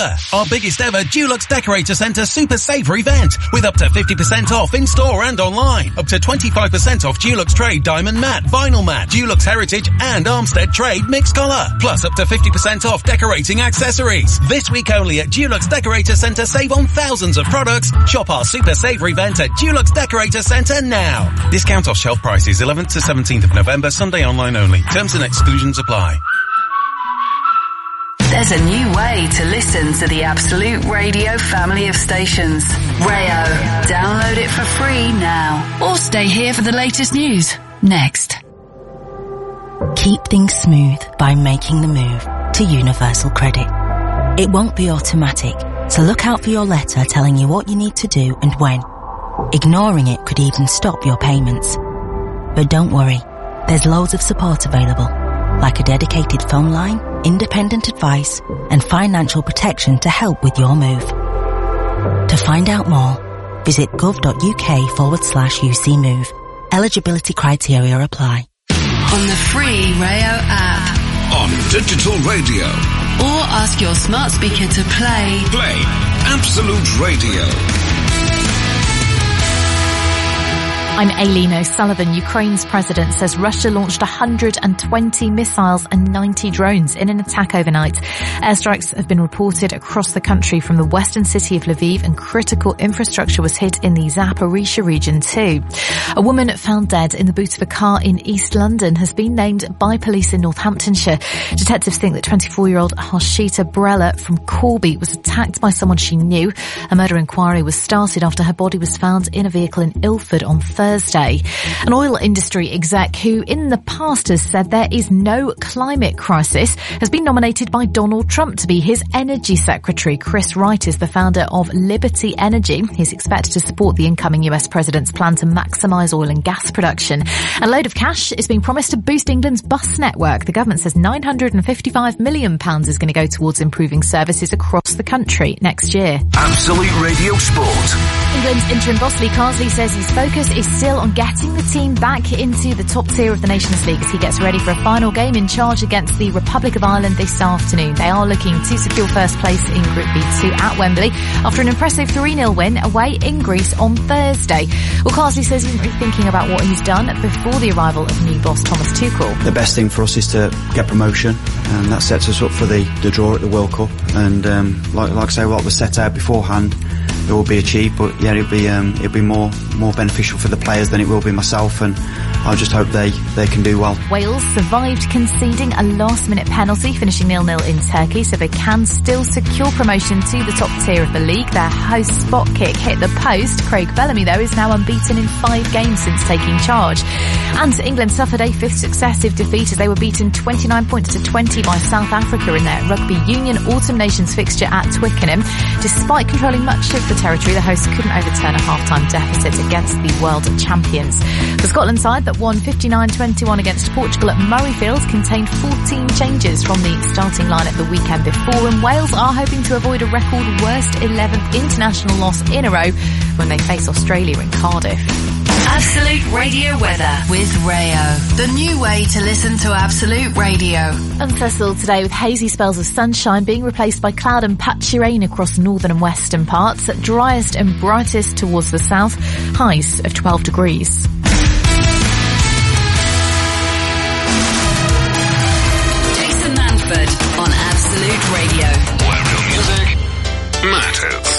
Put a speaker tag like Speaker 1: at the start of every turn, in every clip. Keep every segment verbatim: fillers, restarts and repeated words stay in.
Speaker 1: November. Our biggest ever Dulux Decorator Centre Super Saver event with up to fifty percent off in store and online. Up to twenty-five percent off Dulux Trade Diamond Matte, Vinyl Matte, Dulux Heritage and Armstead Trade Mixed Colour. Plus up to fifty percent off decorating accessories. This week only at Dulux Decorator Centre, save on thousands of products. Shop our Super Saver event at Dulux Decorator Centre now. Discount off shelf prices eleventh to seventeenth of November, Sunday online only. Terms and exclusions apply.
Speaker 2: There's a new way to listen to the Absolute Radio family of stations. Rayo. Download it for free now. Or stay here for the latest news. Next.
Speaker 3: Keep things smooth by making the move to Universal Credit. It won't be automatic, so look out for your letter telling you what you need to do and when. Ignoring it could even stop your payments. But don't worry, there's loads of support available, like a dedicated phone line, independent advice, and financial protection to help with your move. To find out more, visit gov.uk forward slash UC Move. Eligibility criteria apply.
Speaker 2: On the free Rayo app.
Speaker 4: On digital radio.
Speaker 2: Or ask your smart speaker to play.
Speaker 4: Play Absolute Radio.
Speaker 5: I'm Aileen O'Sullivan. Ukraine's president says Russia launched one hundred twenty missiles and ninety drones in an attack overnight. Airstrikes have been reported across the country from the western city of Lviv, and critical infrastructure was hit in the Zaporizhzhia region too. A woman found dead in the boot of a car in East London has been named by police in Northamptonshire. Detectives think that twenty-four-year-old Harshita Brella from Corby was attacked by someone she knew. A murder inquiry was started after her body was found in a vehicle in Ilford on Thursday. Thursday. An oil industry exec who in the past has said there is no climate crisis has been nominated by Donald Trump to be his energy secretary. Chris Wright is the founder of Liberty Energy. He's expected to support the incoming U S president's plan to maximise oil and gas production. A load of cash is being promised to boost England's bus network. The government says nine hundred fifty-five million pounds is going to go towards improving services across the country next year.
Speaker 4: Absolute Radio Sport.
Speaker 5: England's interim boss Lee Carsley says his focus is still on getting the team back into the top tier of the Nations League as he gets ready for a final game in charge against the Republic of Ireland this afternoon. They are looking to secure first place in Group B two at Wembley after an impressive three nil win away in Greece on Thursday. Well, Carsley says he's really thinking about what he's done before the arrival of new boss Thomas Tuchel.
Speaker 6: The best thing for us is to get promotion, and that sets us up for the, the draw at the World Cup. And um, like, like I say, what was set out beforehand, it will be achieved, but yeah, it'll be um, it'll be more more beneficial for the players than it will be myself, and I just hope they, they can do well.
Speaker 5: Wales survived conceding a last-minute penalty, finishing nil nil in Turkey, so they can still secure promotion to the top tier of the league. Their host spot kick hit the post. Craig Bellamy, though, is now unbeaten in five games since taking charge. And England suffered a fifth successive defeat as they were beaten twenty-nine points to twenty by South Africa in their Rugby Union Autumn Nations fixture at Twickenham. Despite controlling much of the territory, the hosts couldn't overturn a half-time deficit against the world champions. The Scotland side that won fifty-nine twenty-one against Portugal at Murrayfield contained fourteen changes from the starting line at the weekend before, and Wales are hoping to avoid a record worst eleventh international loss in a row when they face Australia in Cardiff.
Speaker 2: Absolute Radio weather with Rayo. The new way to listen to Absolute Radio.
Speaker 5: Unsettled today with hazy spells of sunshine being replaced by cloud and patchy rain across northern and western parts. Driest and brightest towards the south. Highs of twelve degrees.
Speaker 2: Jason Manford on Absolute Radio.
Speaker 4: Where real music matters.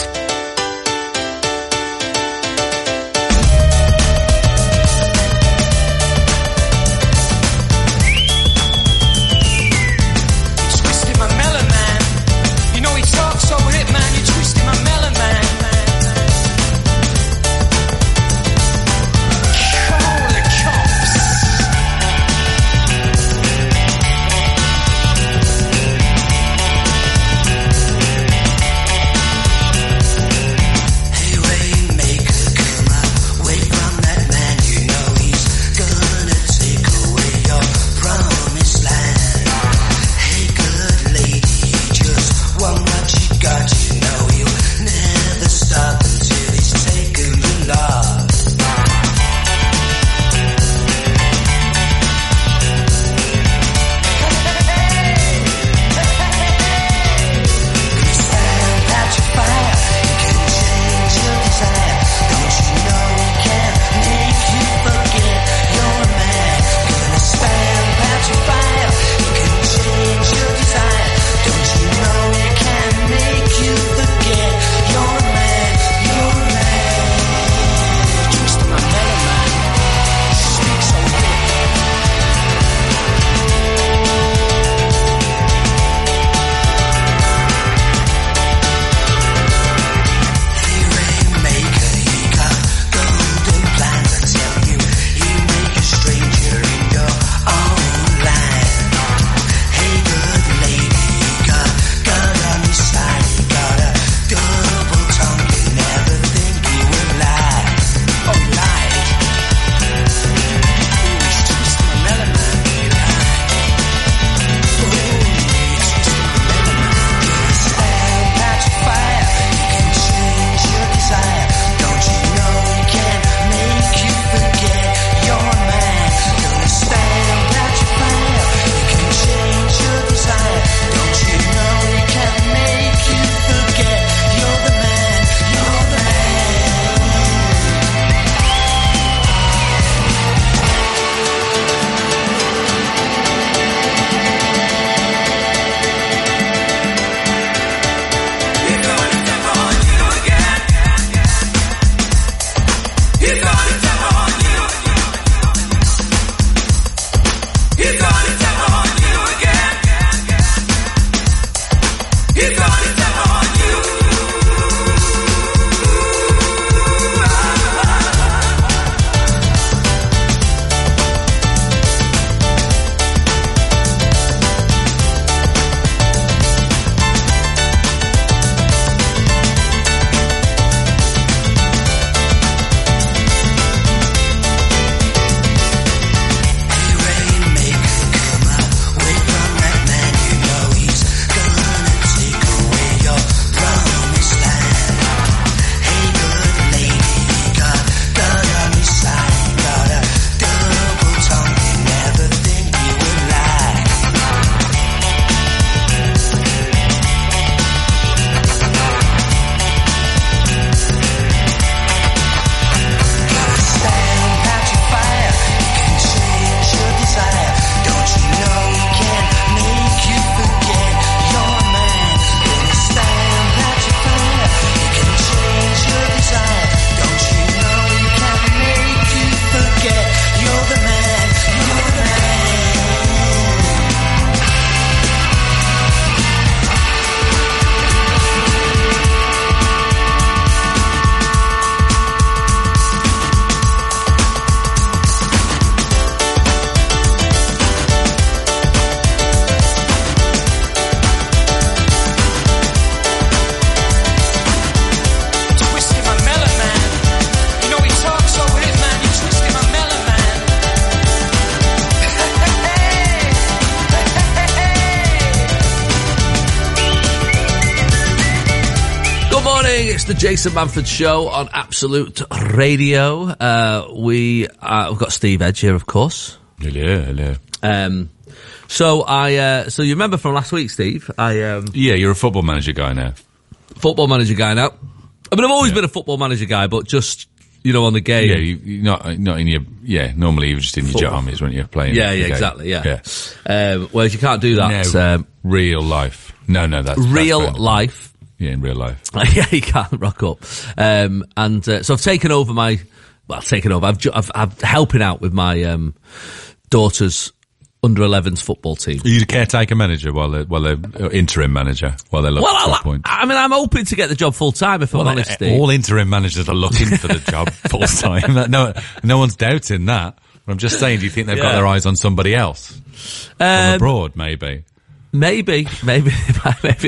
Speaker 7: morning, it's the Jason Manford Show on Absolute Radio. Uh, we, uh, we've got Steve Edge here, of course.
Speaker 8: Hello, hello.
Speaker 7: Um, so I, uh, so you remember from last week, Steve? I, um,
Speaker 8: Yeah, you're a football manager guy now.
Speaker 7: Football manager guy now. I mean, I've always
Speaker 8: Yeah.
Speaker 7: been a football manager guy, but just, you know, on the game.
Speaker 8: Yeah, you, you're not, not in your, yeah, normally you're just in your
Speaker 7: Football.
Speaker 8: jammies when you're playing.
Speaker 7: Yeah,
Speaker 8: the
Speaker 7: yeah,
Speaker 8: game.
Speaker 7: exactly, yeah.
Speaker 8: yeah.
Speaker 7: Um, whereas you can't do that.
Speaker 8: No,
Speaker 7: Um,
Speaker 8: real life. No, no, that's
Speaker 7: real
Speaker 8: that's
Speaker 7: life.
Speaker 8: Yeah, in real life.
Speaker 7: Yeah, you can't rock up. Um, and uh, so I've taken over my, well, taken over. I've, ju- I've, I've helping out with my um, daughter's under elevens football team.
Speaker 8: Are you the caretaker manager while they're, while they're uh, interim manager while they're looking
Speaker 7: Well,
Speaker 8: for
Speaker 7: I,
Speaker 8: a point?
Speaker 7: I mean, I'm hoping to get the job full time if I'm
Speaker 8: Well,
Speaker 7: honest.
Speaker 8: uh,
Speaker 7: Steve.
Speaker 8: all interim managers are looking for the job full time. No, no one's doubting that. But I'm just saying, do you think they've got
Speaker 7: Yeah.
Speaker 8: their eyes on somebody else from
Speaker 7: Um,
Speaker 8: abroad? Maybe.
Speaker 7: Maybe, maybe, maybe.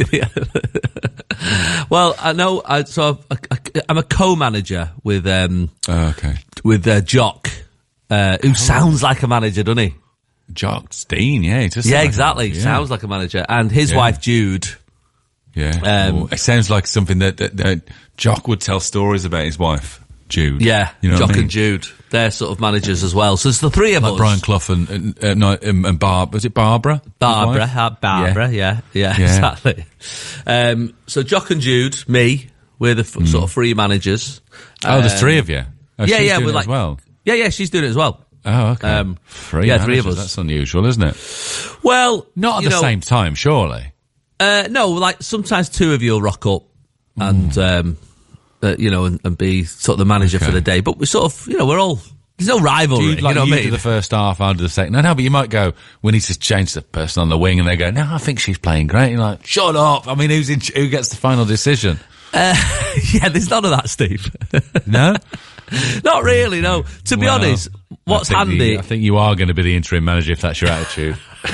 Speaker 7: The well, I know. I, so I, I, I'm a co-manager with um,
Speaker 8: Oh, okay.
Speaker 7: with uh, Jock, uh, who sounds like a manager, doesn't he?
Speaker 8: Jock Steen, yeah. He just
Speaker 7: Yeah,
Speaker 8: sounds like-
Speaker 7: exactly.
Speaker 8: yeah.
Speaker 7: Sounds like a manager, and his
Speaker 8: Yeah.
Speaker 7: wife Jude.
Speaker 8: Yeah.
Speaker 7: Um,
Speaker 8: Well, it sounds like something that, that, that Jock would tell stories about his wife, Jude.
Speaker 7: Yeah,
Speaker 8: You know
Speaker 7: Jock
Speaker 8: what I mean?
Speaker 7: and Jude. They're sort of managers as well. So it's the three of
Speaker 8: Like
Speaker 7: us.
Speaker 8: Brian Clough and, and, uh, no, um, and Barb, was it Barbara? His
Speaker 7: Barbara,
Speaker 8: wife?
Speaker 7: uh, Barbara, yeah, yeah,
Speaker 8: Yeah.
Speaker 7: exactly. Um, so Jock and Jude, me, we're the f- sort of three managers.
Speaker 8: Oh, there's
Speaker 7: Um,
Speaker 8: three of you. Oh,
Speaker 7: yeah,
Speaker 8: she's
Speaker 7: yeah,
Speaker 8: doing
Speaker 7: we're
Speaker 8: it
Speaker 7: like,
Speaker 8: as well.
Speaker 7: yeah, yeah, she's doing it as well.
Speaker 8: Oh, okay.
Speaker 7: Um,
Speaker 8: three
Speaker 7: yeah, three of
Speaker 8: managers,
Speaker 7: us.
Speaker 8: That's unusual, isn't it?
Speaker 7: Well,
Speaker 8: Not at
Speaker 7: you
Speaker 8: the
Speaker 7: know,
Speaker 8: same time, surely.
Speaker 7: Uh, no, like sometimes two of you will rock up and, um, uh, you know, and, and be sort of the manager
Speaker 8: Okay.
Speaker 7: for the day. But we're sort of, you know, we're all, there's no rivalry.
Speaker 8: Do you, like,
Speaker 7: you know
Speaker 8: you
Speaker 7: what I
Speaker 8: do
Speaker 7: mean?
Speaker 8: the first half, I'll do the second. No, no, but you might go, we need to change the person on the wing, and they go, no, I think she's playing great. You're like, shut up. I mean, who's in, who gets the final decision?
Speaker 7: Uh, yeah, there's none of that, Steve.
Speaker 8: No?
Speaker 7: Not really, no. To be
Speaker 8: Well,
Speaker 7: honest, what's
Speaker 8: I think
Speaker 7: handy,
Speaker 8: the- I think you are going to be the interim manager if that's your attitude.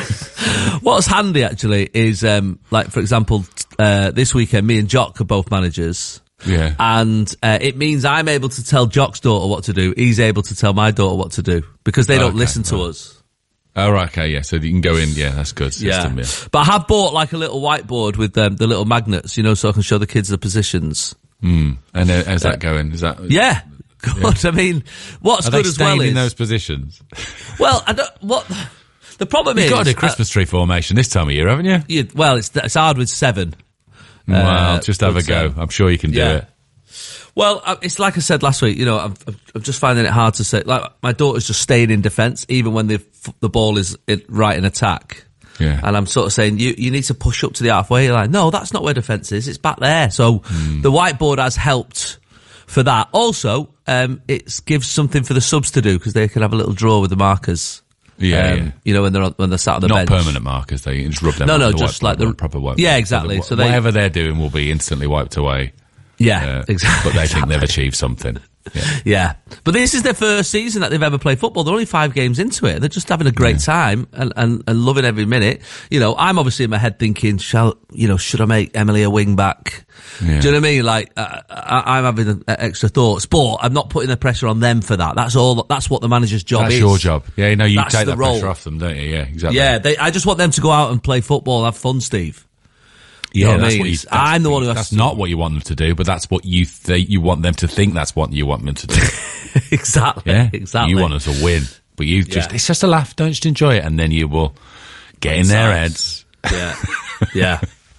Speaker 7: what's handy actually is, um, like, for example, uh, this weekend, me and Jock are both managers.
Speaker 8: Yeah.
Speaker 7: And, uh, it means I'm able to tell Jock's daughter what to do. He's able to tell my daughter what to do because they don't
Speaker 8: Okay,
Speaker 7: listen to
Speaker 8: right.
Speaker 7: us.
Speaker 8: Oh, right, okay, yeah. So you can go in, yeah, that's good system, yeah.
Speaker 7: But I have bought like a little whiteboard with um, the little magnets, you know, so I can show the kids the positions.
Speaker 8: Mm. And uh, how's that going? Is that
Speaker 7: Yeah. Good. I mean, what's
Speaker 8: Are
Speaker 7: good
Speaker 8: they
Speaker 7: as well
Speaker 8: staying
Speaker 7: is,
Speaker 8: in those positions?
Speaker 7: well, I don't, what, the problem
Speaker 8: You've
Speaker 7: is,
Speaker 8: got to do Christmas tree formation this time of year, haven't you?
Speaker 7: uh, you, well, it's, it's hard with seven.
Speaker 8: Well,
Speaker 7: Uh,
Speaker 8: just have a
Speaker 7: but,
Speaker 8: go.
Speaker 7: um,
Speaker 8: I'm sure you can do
Speaker 7: yeah.
Speaker 8: it.
Speaker 7: Well, uh, it's like I said last week, you know, I'm, I'm I'm just finding it hard to say, like, my daughter's just staying in defence, even when the, f- the ball is in, right in attack.
Speaker 8: Yeah.
Speaker 7: And I'm sort of saying, you, you need to push up to the halfway line. No, that's not where defence is. It's back there. So
Speaker 8: Hmm.
Speaker 7: the whiteboard has helped for that. Also, um, it gives something for the subs to do because they can have a little draw with the markers.
Speaker 8: Yeah,
Speaker 7: Um,
Speaker 8: yeah.
Speaker 7: You know, when they're on, when they're sat on the
Speaker 8: Not
Speaker 7: bench.
Speaker 8: permanent markers, they just rub them
Speaker 7: No,
Speaker 8: on
Speaker 7: no,
Speaker 8: the
Speaker 7: just
Speaker 8: whiteboard,
Speaker 7: like the-
Speaker 8: not proper whiteboard.
Speaker 7: Yeah,
Speaker 8: So
Speaker 7: exactly.
Speaker 8: the-
Speaker 7: So they-
Speaker 8: whatever they're doing will be instantly wiped away.
Speaker 7: Yeah,
Speaker 8: Uh,
Speaker 7: exactly.
Speaker 8: But they think they've
Speaker 7: exactly.
Speaker 8: achieved something. Yeah.
Speaker 7: Yeah. But this is their first season that they've ever played football. They're only five games into it. They're just having a great time and, and, and loving every minute. You know, I'm obviously in my head thinking, shall, you know, should I make Emily a wing back?
Speaker 8: Yeah.
Speaker 7: Do you know what I mean? Like, uh, I, I'm having uh, extra thoughts, but I'm not putting the pressure on them for that. That's all, that's what the manager's job
Speaker 8: That's
Speaker 7: is.
Speaker 8: your job. Yeah, you know, you
Speaker 7: That's
Speaker 8: take
Speaker 7: the
Speaker 8: that
Speaker 7: role.
Speaker 8: pressure off them, don't you? Yeah, exactly.
Speaker 7: Yeah, they, I just want them to go out and play football and have fun, Steve.
Speaker 8: Yeah,
Speaker 7: know what I
Speaker 8: that's
Speaker 7: mean?
Speaker 8: what you,
Speaker 7: It's-
Speaker 8: that's,
Speaker 7: I'm the one who has
Speaker 8: That's
Speaker 7: to-
Speaker 8: not what you want them to do, but that's what you th- you want them to think. That's what you want them to do.
Speaker 7: exactly.
Speaker 8: Yeah,
Speaker 7: Exactly.
Speaker 8: You want them to win, but you just
Speaker 7: Yeah.
Speaker 8: it's just a laugh. Don't just enjoy it, and then you will get in their heads.
Speaker 7: Yeah. Yeah.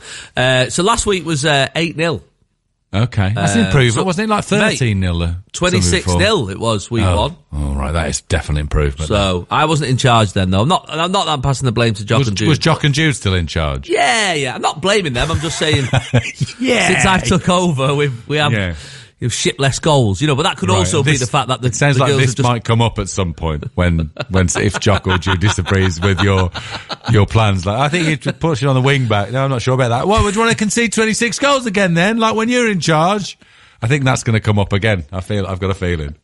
Speaker 7: Uh, so last week was, uh, eight nil.
Speaker 8: Okay, that's
Speaker 7: Uh,
Speaker 8: an improvement,
Speaker 7: so-
Speaker 8: wasn't it? Like thirteen nil,
Speaker 7: twenty-six nil it was week
Speaker 8: Oh,
Speaker 7: one.
Speaker 8: oh, right, that is definitely improvement.
Speaker 7: So I wasn't in charge then, though. I'm not. I'm not. I'm passing the blame to Jock
Speaker 8: was,
Speaker 7: and Jude.
Speaker 8: was Jock and Jude still in charge?
Speaker 7: Yeah, yeah. I'm not blaming them. I'm just saying.
Speaker 8: Yeah.
Speaker 7: Since I took over, we've we have
Speaker 8: Yeah.
Speaker 7: we've shipped less goals. You know, but that could
Speaker 8: Right,
Speaker 7: also be
Speaker 8: this-
Speaker 7: the fact that the
Speaker 8: it sounds
Speaker 7: the
Speaker 8: like
Speaker 7: girls
Speaker 8: this
Speaker 7: are just.
Speaker 8: might come up at some point when when if Jock or Jude disagrees with your your plans. Like, I think you should push it on the wing back. No, I'm not sure about that. What, would you want to concede twenty-six goals again then? Like when you're in charge? I think that's going to come up again. I feel I've got a feeling.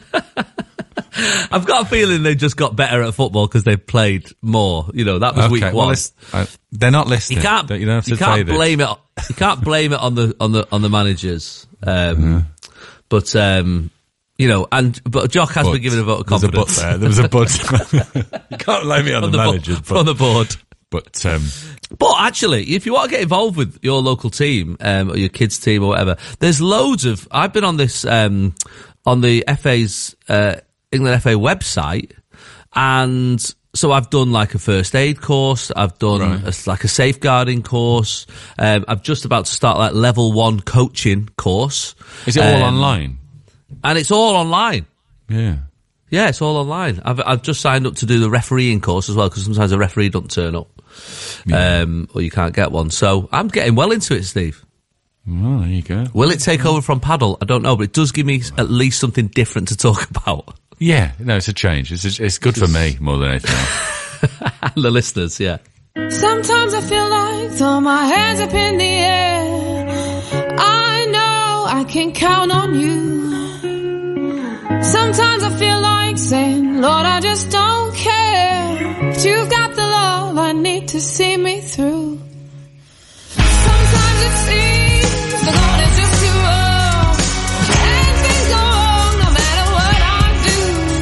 Speaker 7: I've got a feeling they just got better at football because they played more. You know, that was
Speaker 8: Okay,
Speaker 7: week
Speaker 8: well,
Speaker 7: one.
Speaker 8: it's- uh, they're not listening.
Speaker 7: You can't.
Speaker 8: You don't have to
Speaker 7: you
Speaker 8: say
Speaker 7: can't
Speaker 8: this.
Speaker 7: blame it. You can't blame it on the on the on the managers. Um, But um, you know, and but Jock has
Speaker 8: But
Speaker 7: been given a vote of
Speaker 8: there's a but
Speaker 7: confidence
Speaker 8: there. There was a but. You can't blame it on
Speaker 7: on
Speaker 8: the,
Speaker 7: the bo-
Speaker 8: managers.
Speaker 7: from the board.
Speaker 8: But um,
Speaker 7: but actually, if you want to get involved with your local team um, or your kids' team or whatever, there's loads of. I've been on this um, on the F A's uh, England F A website, and so I've done like a first aid course. I've done
Speaker 8: Right.
Speaker 7: a, like a safeguarding course. Um, I'm just about to start like level one coaching course.
Speaker 8: is it all
Speaker 7: Um,
Speaker 8: online?
Speaker 7: And it's all online.
Speaker 8: Yeah.
Speaker 7: Yeah, it's all online. I've I've just signed up to do the refereeing course as well, because sometimes a referee doesn't turn up, um, or you can't get one. So I'm getting well into it, Steve.
Speaker 8: Well, there you go.
Speaker 7: Will it take over from paddle? I don't know, but it does give me at least something different to talk about.
Speaker 8: Yeah, no, it's a change. It's a, it's good for me more than anything else.
Speaker 7: And the listeners, yeah.
Speaker 9: Sometimes I feel like throw my hands up in the air. I know I can count on you. Sometimes I feel like saying, Lord, I just don't care. But you've got the love I need to see me through. Sometimes it seems the going is just too rough, and things go wrong no matter what I do.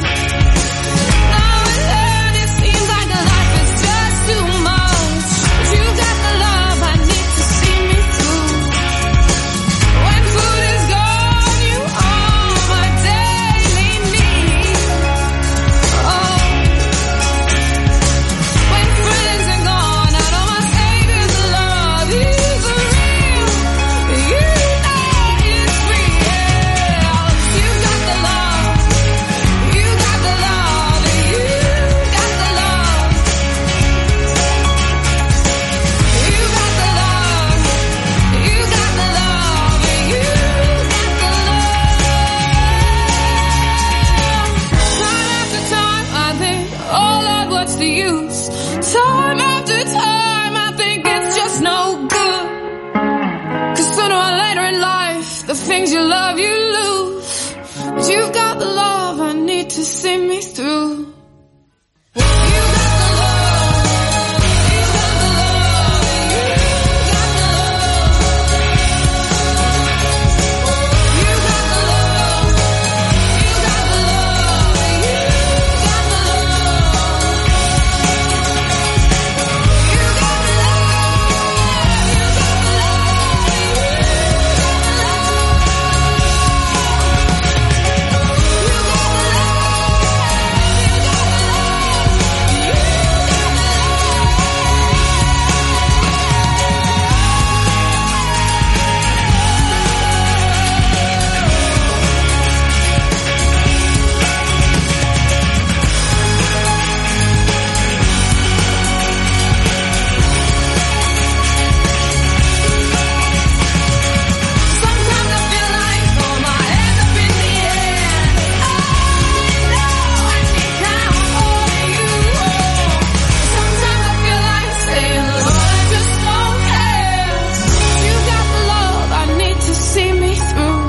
Speaker 9: Now and then it seems like the life is just too much, but you've got the love I need to see me through. When food is gone, you are my daily need. Oh, when friends are gone, I know my Savior's love is real. You know it's real. You got the love. You got the love. You got the love. You got the love. You got the love. You got the love. Time after time, I think, oh Lord, what's the use? Time after time, I think it's just no good. Cause sooner or later in life, the things you love, you lose. But you've got the love I need to see me through. You got the love. You got the love. You got the love. You got the love. You got the love. You got the love. You got the Sometimes I feel like throw my hands up in the air. I know I can count on you. Sometimes I feel like saying, Lord, I just don't care. You got the love I need to see me through.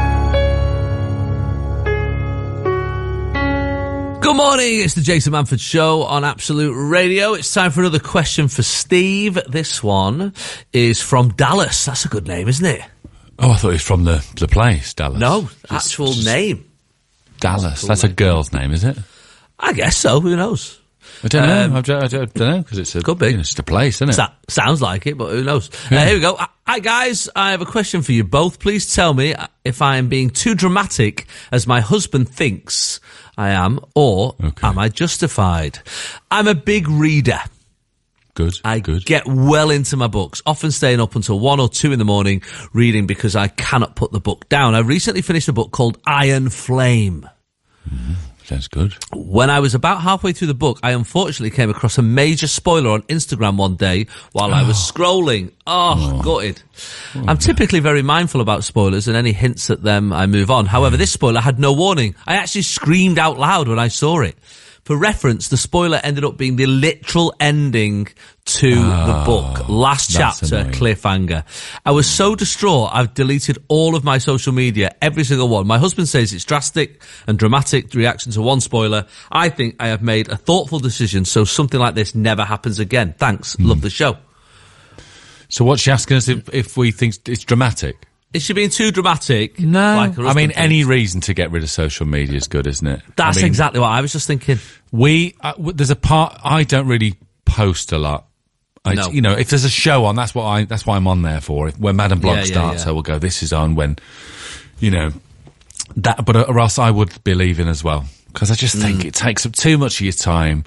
Speaker 7: Good morning, it's the Jason Manford Show on Absolute Radio. It's time for another question for Steve. This one is from Dallas. That's a good name, isn't it?
Speaker 8: Oh, I thought it was from the, the place, Dallas.
Speaker 7: No,
Speaker 8: Just-
Speaker 7: actual
Speaker 8: just
Speaker 7: name.
Speaker 8: Dallas. That's a girl's name, is it?
Speaker 7: I guess so, who knows?
Speaker 8: I don't know.
Speaker 7: Um,
Speaker 8: I don't, I don't know, because it's a,
Speaker 7: could be.
Speaker 8: you know, it's just a place, isn't it?
Speaker 7: That sounds like it, but who knows?
Speaker 8: Yeah.
Speaker 7: Uh, here we go. Hi, guys. I have a question for you both. Please tell me if I am being too dramatic as my husband thinks I am, or
Speaker 8: Okay.
Speaker 7: am I justified? I'm a big reader.
Speaker 8: Good,
Speaker 7: I
Speaker 8: good.
Speaker 7: get well into my books, often staying up until one or two in the morning reading because I cannot put the book down. I recently finished a book called Iron Flame.
Speaker 8: Sounds good.
Speaker 7: When I was about halfway through the book, I unfortunately came across a major spoiler on Instagram one day while I was scrolling. Oh, gutted. I'm typically very mindful about spoilers, and any hints at them, I move on. However, this spoiler had no warning. I actually screamed out loud when I saw it. For reference, the spoiler ended up being the literal ending to the book. Last
Speaker 8: that's
Speaker 7: chapter,
Speaker 8: annoying.
Speaker 7: cliffhanger. I was so distraught, I've deleted all of my social media, every single one. My husband says it's drastic and dramatic, the reaction to one spoiler. I think I have made a thoughtful decision so something like this never happens again. Thanks. Love the show.
Speaker 8: So what's she asking us if, if we think it's dramatic?
Speaker 7: Is she being too dramatic?
Speaker 8: No.
Speaker 7: Like her
Speaker 8: I mean,
Speaker 7: husband
Speaker 8: any
Speaker 7: thinks?
Speaker 8: reason to get rid of social media is good, isn't it?
Speaker 7: That's
Speaker 8: I mean,
Speaker 7: exactly what I was just thinking.
Speaker 8: We, uh, w- there's a part, I don't really post a lot I,
Speaker 7: No.
Speaker 8: You know, if there's a show on, that's what I, that's why I'm on there for. If, when Madam Blog
Speaker 7: Yeah, yeah,
Speaker 8: starts,
Speaker 7: yeah.
Speaker 8: I will go, this is on when, you know, that, but or else I would be leaving as well. Because I just
Speaker 7: Mm.
Speaker 8: think it takes up too much of your time.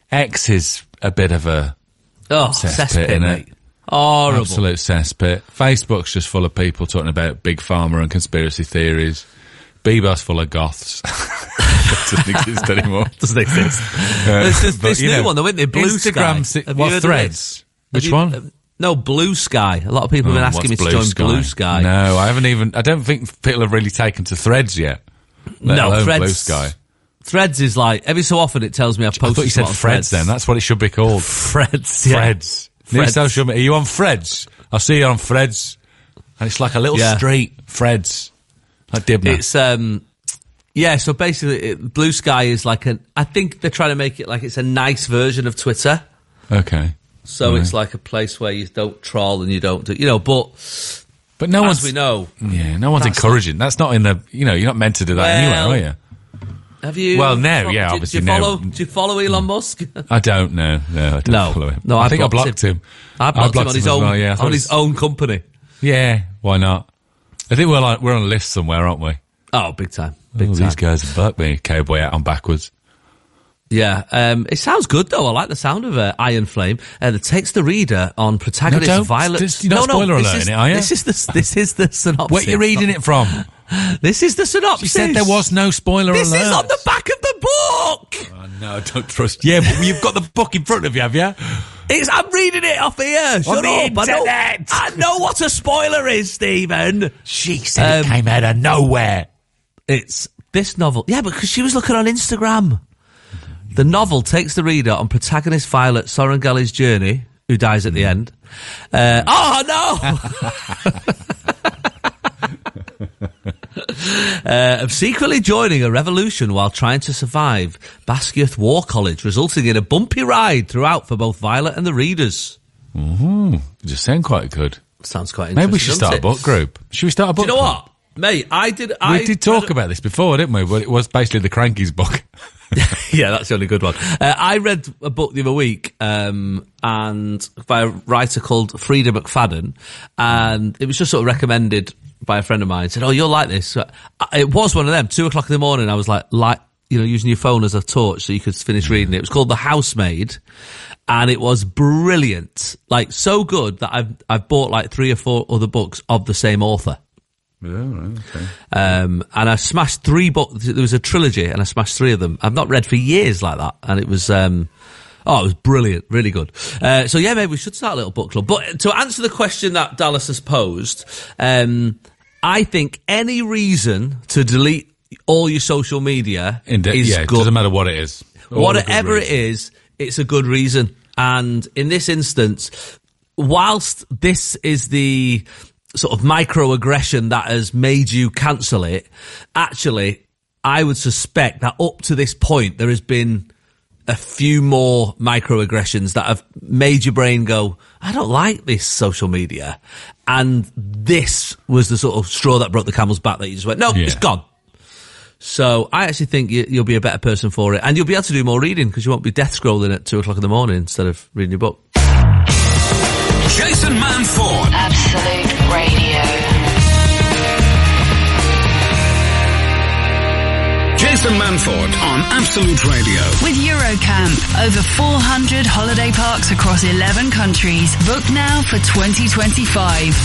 Speaker 8: X is a bit of a
Speaker 7: Oh,
Speaker 8: cesspit,
Speaker 7: cesspit,
Speaker 8: innit?
Speaker 7: mate. Horrible.
Speaker 8: Absolute cesspit. Facebook's just full of people talking about Big Pharma and conspiracy theories. Bebo's full of goths. Doesn't exist anymore.
Speaker 7: Doesn't exist.
Speaker 8: Uh,
Speaker 7: There's this,
Speaker 8: but,
Speaker 7: this
Speaker 8: you
Speaker 7: new
Speaker 8: know,
Speaker 7: one, though, isn't there? Blue
Speaker 8: Instagram,
Speaker 7: Sky.
Speaker 8: si-
Speaker 7: Have you
Speaker 8: what,
Speaker 7: heard of
Speaker 8: Threads?
Speaker 7: it?
Speaker 8: Which
Speaker 7: Have you-
Speaker 8: one?
Speaker 7: uh, no, Blue Sky. A lot of people have been
Speaker 8: Oh,
Speaker 7: asking me
Speaker 8: what's
Speaker 7: to join Blue Sky.
Speaker 8: No, I haven't even, I don't think people have really taken to Threads yet. Let
Speaker 7: No,
Speaker 8: alone
Speaker 7: Threads.
Speaker 8: Blue Sky.
Speaker 7: Threads is like, every so often it tells me I've
Speaker 8: I
Speaker 7: posted
Speaker 8: thought you said
Speaker 7: some on
Speaker 8: Freds then. That's what it should be called.
Speaker 7: Freds, yeah.
Speaker 8: Freds. New
Speaker 7: Freds.
Speaker 8: social media. Are you on Freds? I'll see you on Freds. And it's like a little
Speaker 7: Yeah.
Speaker 8: street. Freds. Like Dibner.
Speaker 7: It's, um, yeah, so basically it, Blue Sky is like an, I think they're trying to make it like it's a nice version of Twitter.
Speaker 8: Okay.
Speaker 7: So
Speaker 8: Right.
Speaker 7: it's like a place where you don't troll and you don't do, you know, but
Speaker 8: But no
Speaker 7: as
Speaker 8: one's,
Speaker 7: we know,
Speaker 8: yeah, no one's
Speaker 7: that's
Speaker 8: encouraging. That's not in the, you know, you're not meant to do that
Speaker 7: Well,
Speaker 8: anyway, are you?
Speaker 7: have you?
Speaker 8: Well, no,
Speaker 7: fo-
Speaker 8: yeah,
Speaker 7: do,
Speaker 8: obviously,
Speaker 7: do you
Speaker 8: no.
Speaker 7: follow, Do you follow Elon Musk?
Speaker 8: I don't know. No, I don't
Speaker 7: No.
Speaker 8: follow him.
Speaker 7: No,
Speaker 8: I
Speaker 7: I
Speaker 8: think I
Speaker 7: blocked
Speaker 8: blocked him.
Speaker 7: I blocked, him on his
Speaker 8: as
Speaker 7: own,
Speaker 8: well, yeah, I thought
Speaker 7: on
Speaker 8: it
Speaker 7: his
Speaker 8: was-
Speaker 7: own company.
Speaker 8: Yeah, why not? I think we're like, we're on a list somewhere, aren't we?
Speaker 7: Oh, big time, big
Speaker 8: Oh,
Speaker 7: time.
Speaker 8: these guys have bucked me. Cowboy out on backwards.
Speaker 7: Yeah, um, it sounds good though. I like the sound of uh, Iron Flame. Uh, that takes the reader on protagonist
Speaker 8: No, don't.
Speaker 7: Violet.
Speaker 8: Just- you're not
Speaker 7: no, no,
Speaker 8: spoiler
Speaker 7: this
Speaker 8: alerting
Speaker 7: is,
Speaker 8: it, are you?
Speaker 7: This is the this is the synopsis.
Speaker 8: Where are you reading it from?
Speaker 7: This is the synopsis.
Speaker 8: She said there was no spoiler
Speaker 7: This
Speaker 8: alert.
Speaker 7: is on the back of the book.
Speaker 8: Oh, no, I don't trust. Yeah, but you've got the book in front of you, have you?
Speaker 7: It's, I'm reading it off here. Shut
Speaker 8: On the
Speaker 7: up. I know,
Speaker 8: internet.
Speaker 7: I know what a spoiler is, Stephen.
Speaker 8: She said
Speaker 7: Um,
Speaker 8: it came out of nowhere.
Speaker 7: It's this novel. Yeah, because she was looking on Instagram. The novel takes the reader on protagonist Violet Sorrengelli's journey, who dies at the end. Uh, oh, no! uh, of secretly joining a revolution while trying to survive Basgiath War College, resulting in a bumpy ride throughout for both Violet and the readers.
Speaker 8: Mm-hmm. Just sound quite good.
Speaker 7: Sounds quite interesting.
Speaker 8: Maybe we should
Speaker 7: doesn't
Speaker 8: start a
Speaker 7: it?
Speaker 8: book group. Should we start a
Speaker 7: Do
Speaker 8: book
Speaker 7: you know
Speaker 8: club?
Speaker 7: what? Mate, I did...
Speaker 8: We
Speaker 7: I
Speaker 8: did talk about this before, didn't we? But it was basically the Crankies book.
Speaker 7: Yeah, that's the only good one. Uh, I read a book the other week, um, and by a writer called Frida McFadden, and it was just sort of recommended by a friend of mine. Said, "Oh, you'll like this." So I- it was one of them. Two o'clock in the morning, I was like, like, you know, using your phone as a torch so you could finish reading it. It was called The Housemaid, and it was brilliant, like so good that I've I've bought like three or four other books of the same author.
Speaker 8: Yeah, right, okay.
Speaker 7: Um, and I smashed three books. There was a trilogy, and I smashed three of them. I've not read for years like that, and it was, um, oh, it was brilliant, really good. Uh, so yeah, maybe we should start a little book club. But to answer the question that Dallas has posed, um, I think any reason to delete all your social media
Speaker 8: Inde-
Speaker 7: is
Speaker 8: yeah, it
Speaker 7: good.
Speaker 8: doesn't matter what it is. All a good
Speaker 7: Whatever it
Speaker 8: reason.
Speaker 7: is, it's a good reason. And in this instance, whilst this is the sort of microaggression that has made you cancel it, actually, I would suspect that up to this point, there has been a few more microaggressions that have made your brain go, I don't like this social media. And this was the sort of straw that broke the camel's back that you just went, no,
Speaker 8: Yeah.
Speaker 7: it's gone. So I actually think you, you'll be a better person for it. And you'll be able to do more reading because you won't be death scrolling at two o'clock in the morning instead of reading your book.
Speaker 4: Jason Manford.
Speaker 2: Absolute Radio.
Speaker 4: Jason Manford on Absolute Radio.
Speaker 2: With Eurocamp, over four hundred holiday parks across eleven countries. Book now for twenty twenty-five.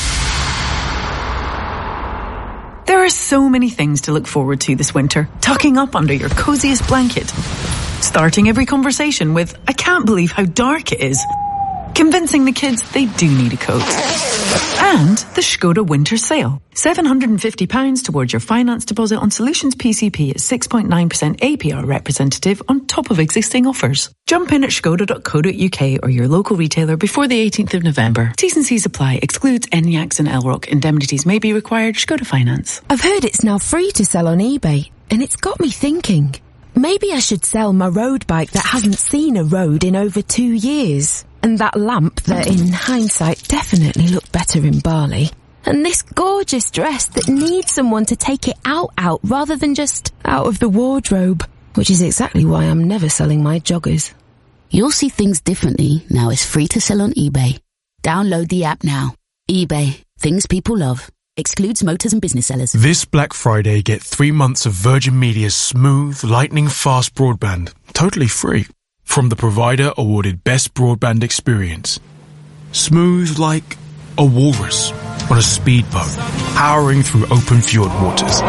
Speaker 10: There are so many things to look forward to this winter. Tucking up under your coziest blanket. Starting every conversation with, I can't believe how dark it is. Convincing the kids they do need a coat. And the Skoda winter sale. seven hundred fifty pounds towards your finance deposit on Solutions P C P at six point nine percent A P R representative on top of existing offers. Jump in at skoda dot co dot uk or your local retailer before the eighteenth of November. T's and C's apply. Excludes N Y A Cs and L R O C. Indemnities may be required. Skoda Finance.
Speaker 11: I've heard it's now free to sell on eBay, and it's got me thinking. Maybe I should sell my road bike that hasn't seen a road in over two years. And that lamp that, in hindsight, definitely looked better in Bali. And this gorgeous dress that needs someone to take it out out rather than just out of the wardrobe. Which is exactly why I'm never selling my joggers.
Speaker 12: You'll see things differently now it's free to sell on eBay. Download the app now. eBay. Things people love. Excludes motors and business sellers.
Speaker 13: This Black Friday, get three months of Virgin Media's smooth, lightning-fast broadband, totally free, from the provider awarded Best Broadband Experience. Smooth like a walrus on a speedboat, powering through open fjord waters.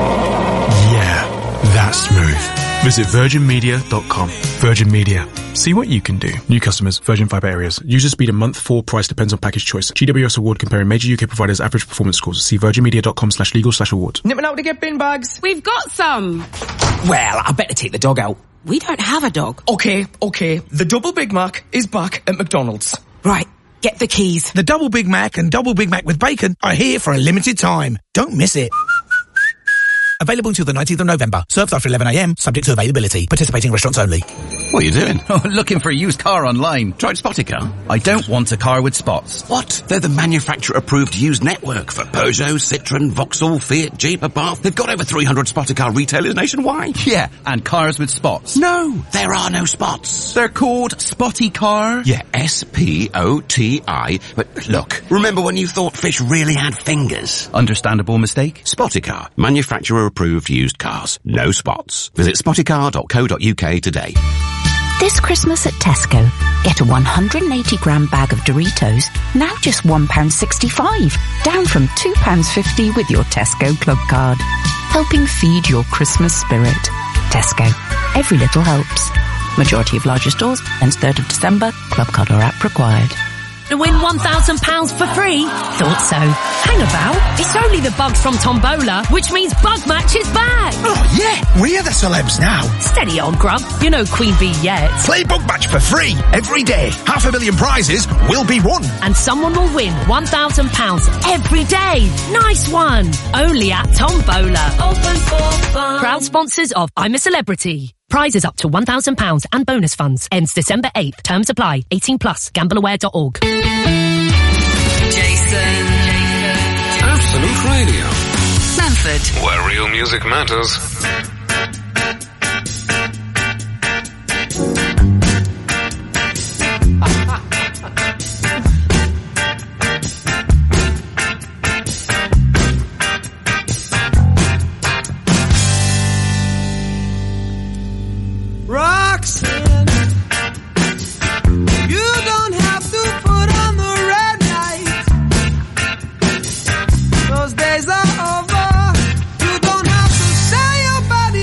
Speaker 13: Yeah, that's smooth. Visit virgin media dot com. Virgin Media. See what you can do. New customers, Virgin Fibre areas. User speed a month, four price depends on package choice. G W S award comparing major U K providers' average performance scores. See virgin media dot com slash legal slash awards.
Speaker 14: Nipping out to get bin bags.
Speaker 15: We've got some.
Speaker 14: Well, I better take the dog out.
Speaker 15: We don't have a dog.
Speaker 14: Okay, okay. The Double Big Mac is back at McDonald's.
Speaker 15: Right. Get the keys.
Speaker 16: The Double Big Mac and Double Big Mac with bacon are here for a limited time. Don't miss it. Available until the nineteenth of November. Served after eleven a m, subject to availability. Participating restaurants only.
Speaker 17: What are you doing? Oh, looking for a used car online. Tried Spoticar? I don't want a car with spots. What? They're the manufacturer-approved used network for Peugeot, Citroën, Vauxhall, Fiat, Jeep, Abarth. They've got over three hundred Spoticar retailers nationwide. Yeah, and cars with spots. No, there are no spots. They're called Spoticar. Yeah, S P O T I. But look, remember when you thought fish really had fingers? Understandable mistake? Spoticar. Manufacturer-approved used cars. No spots. Visit spoticar dot co dot uk today.
Speaker 3: This Christmas at Tesco, get a one hundred eighty gram bag of Doritos, now just one pound sixty-five, down from two pounds fifty with your Tesco Club card. Helping feed your Christmas spirit. Tesco. Every little helps. Majority of larger stores, ends third of December, Club card or app required.
Speaker 18: To win one thousand pounds for free? Thought so. Hang about. It's only the bugs from Tombola, which means Bug Match is back.
Speaker 16: Oh, yeah. We're the celebs now.
Speaker 18: Steady on, Grub. You know Queen Bee yet.
Speaker 16: Play Bug Match for free every day. Half a million prizes will be won.
Speaker 18: And someone will win one thousand pounds every day. Nice one. Only at Tombola. Open for fun. Proud sponsors of I'm a Celebrity. Prizes up to one thousand pounds and bonus funds. Ends December eighth. Terms apply. eighteen plus. gamble aware dot org.
Speaker 2: Jason.
Speaker 4: Absolute Radio.
Speaker 2: Manford.
Speaker 4: Where real music matters.
Speaker 9: Roxanne, you don't have to put on the red light. Those days are over. You don't have to say your body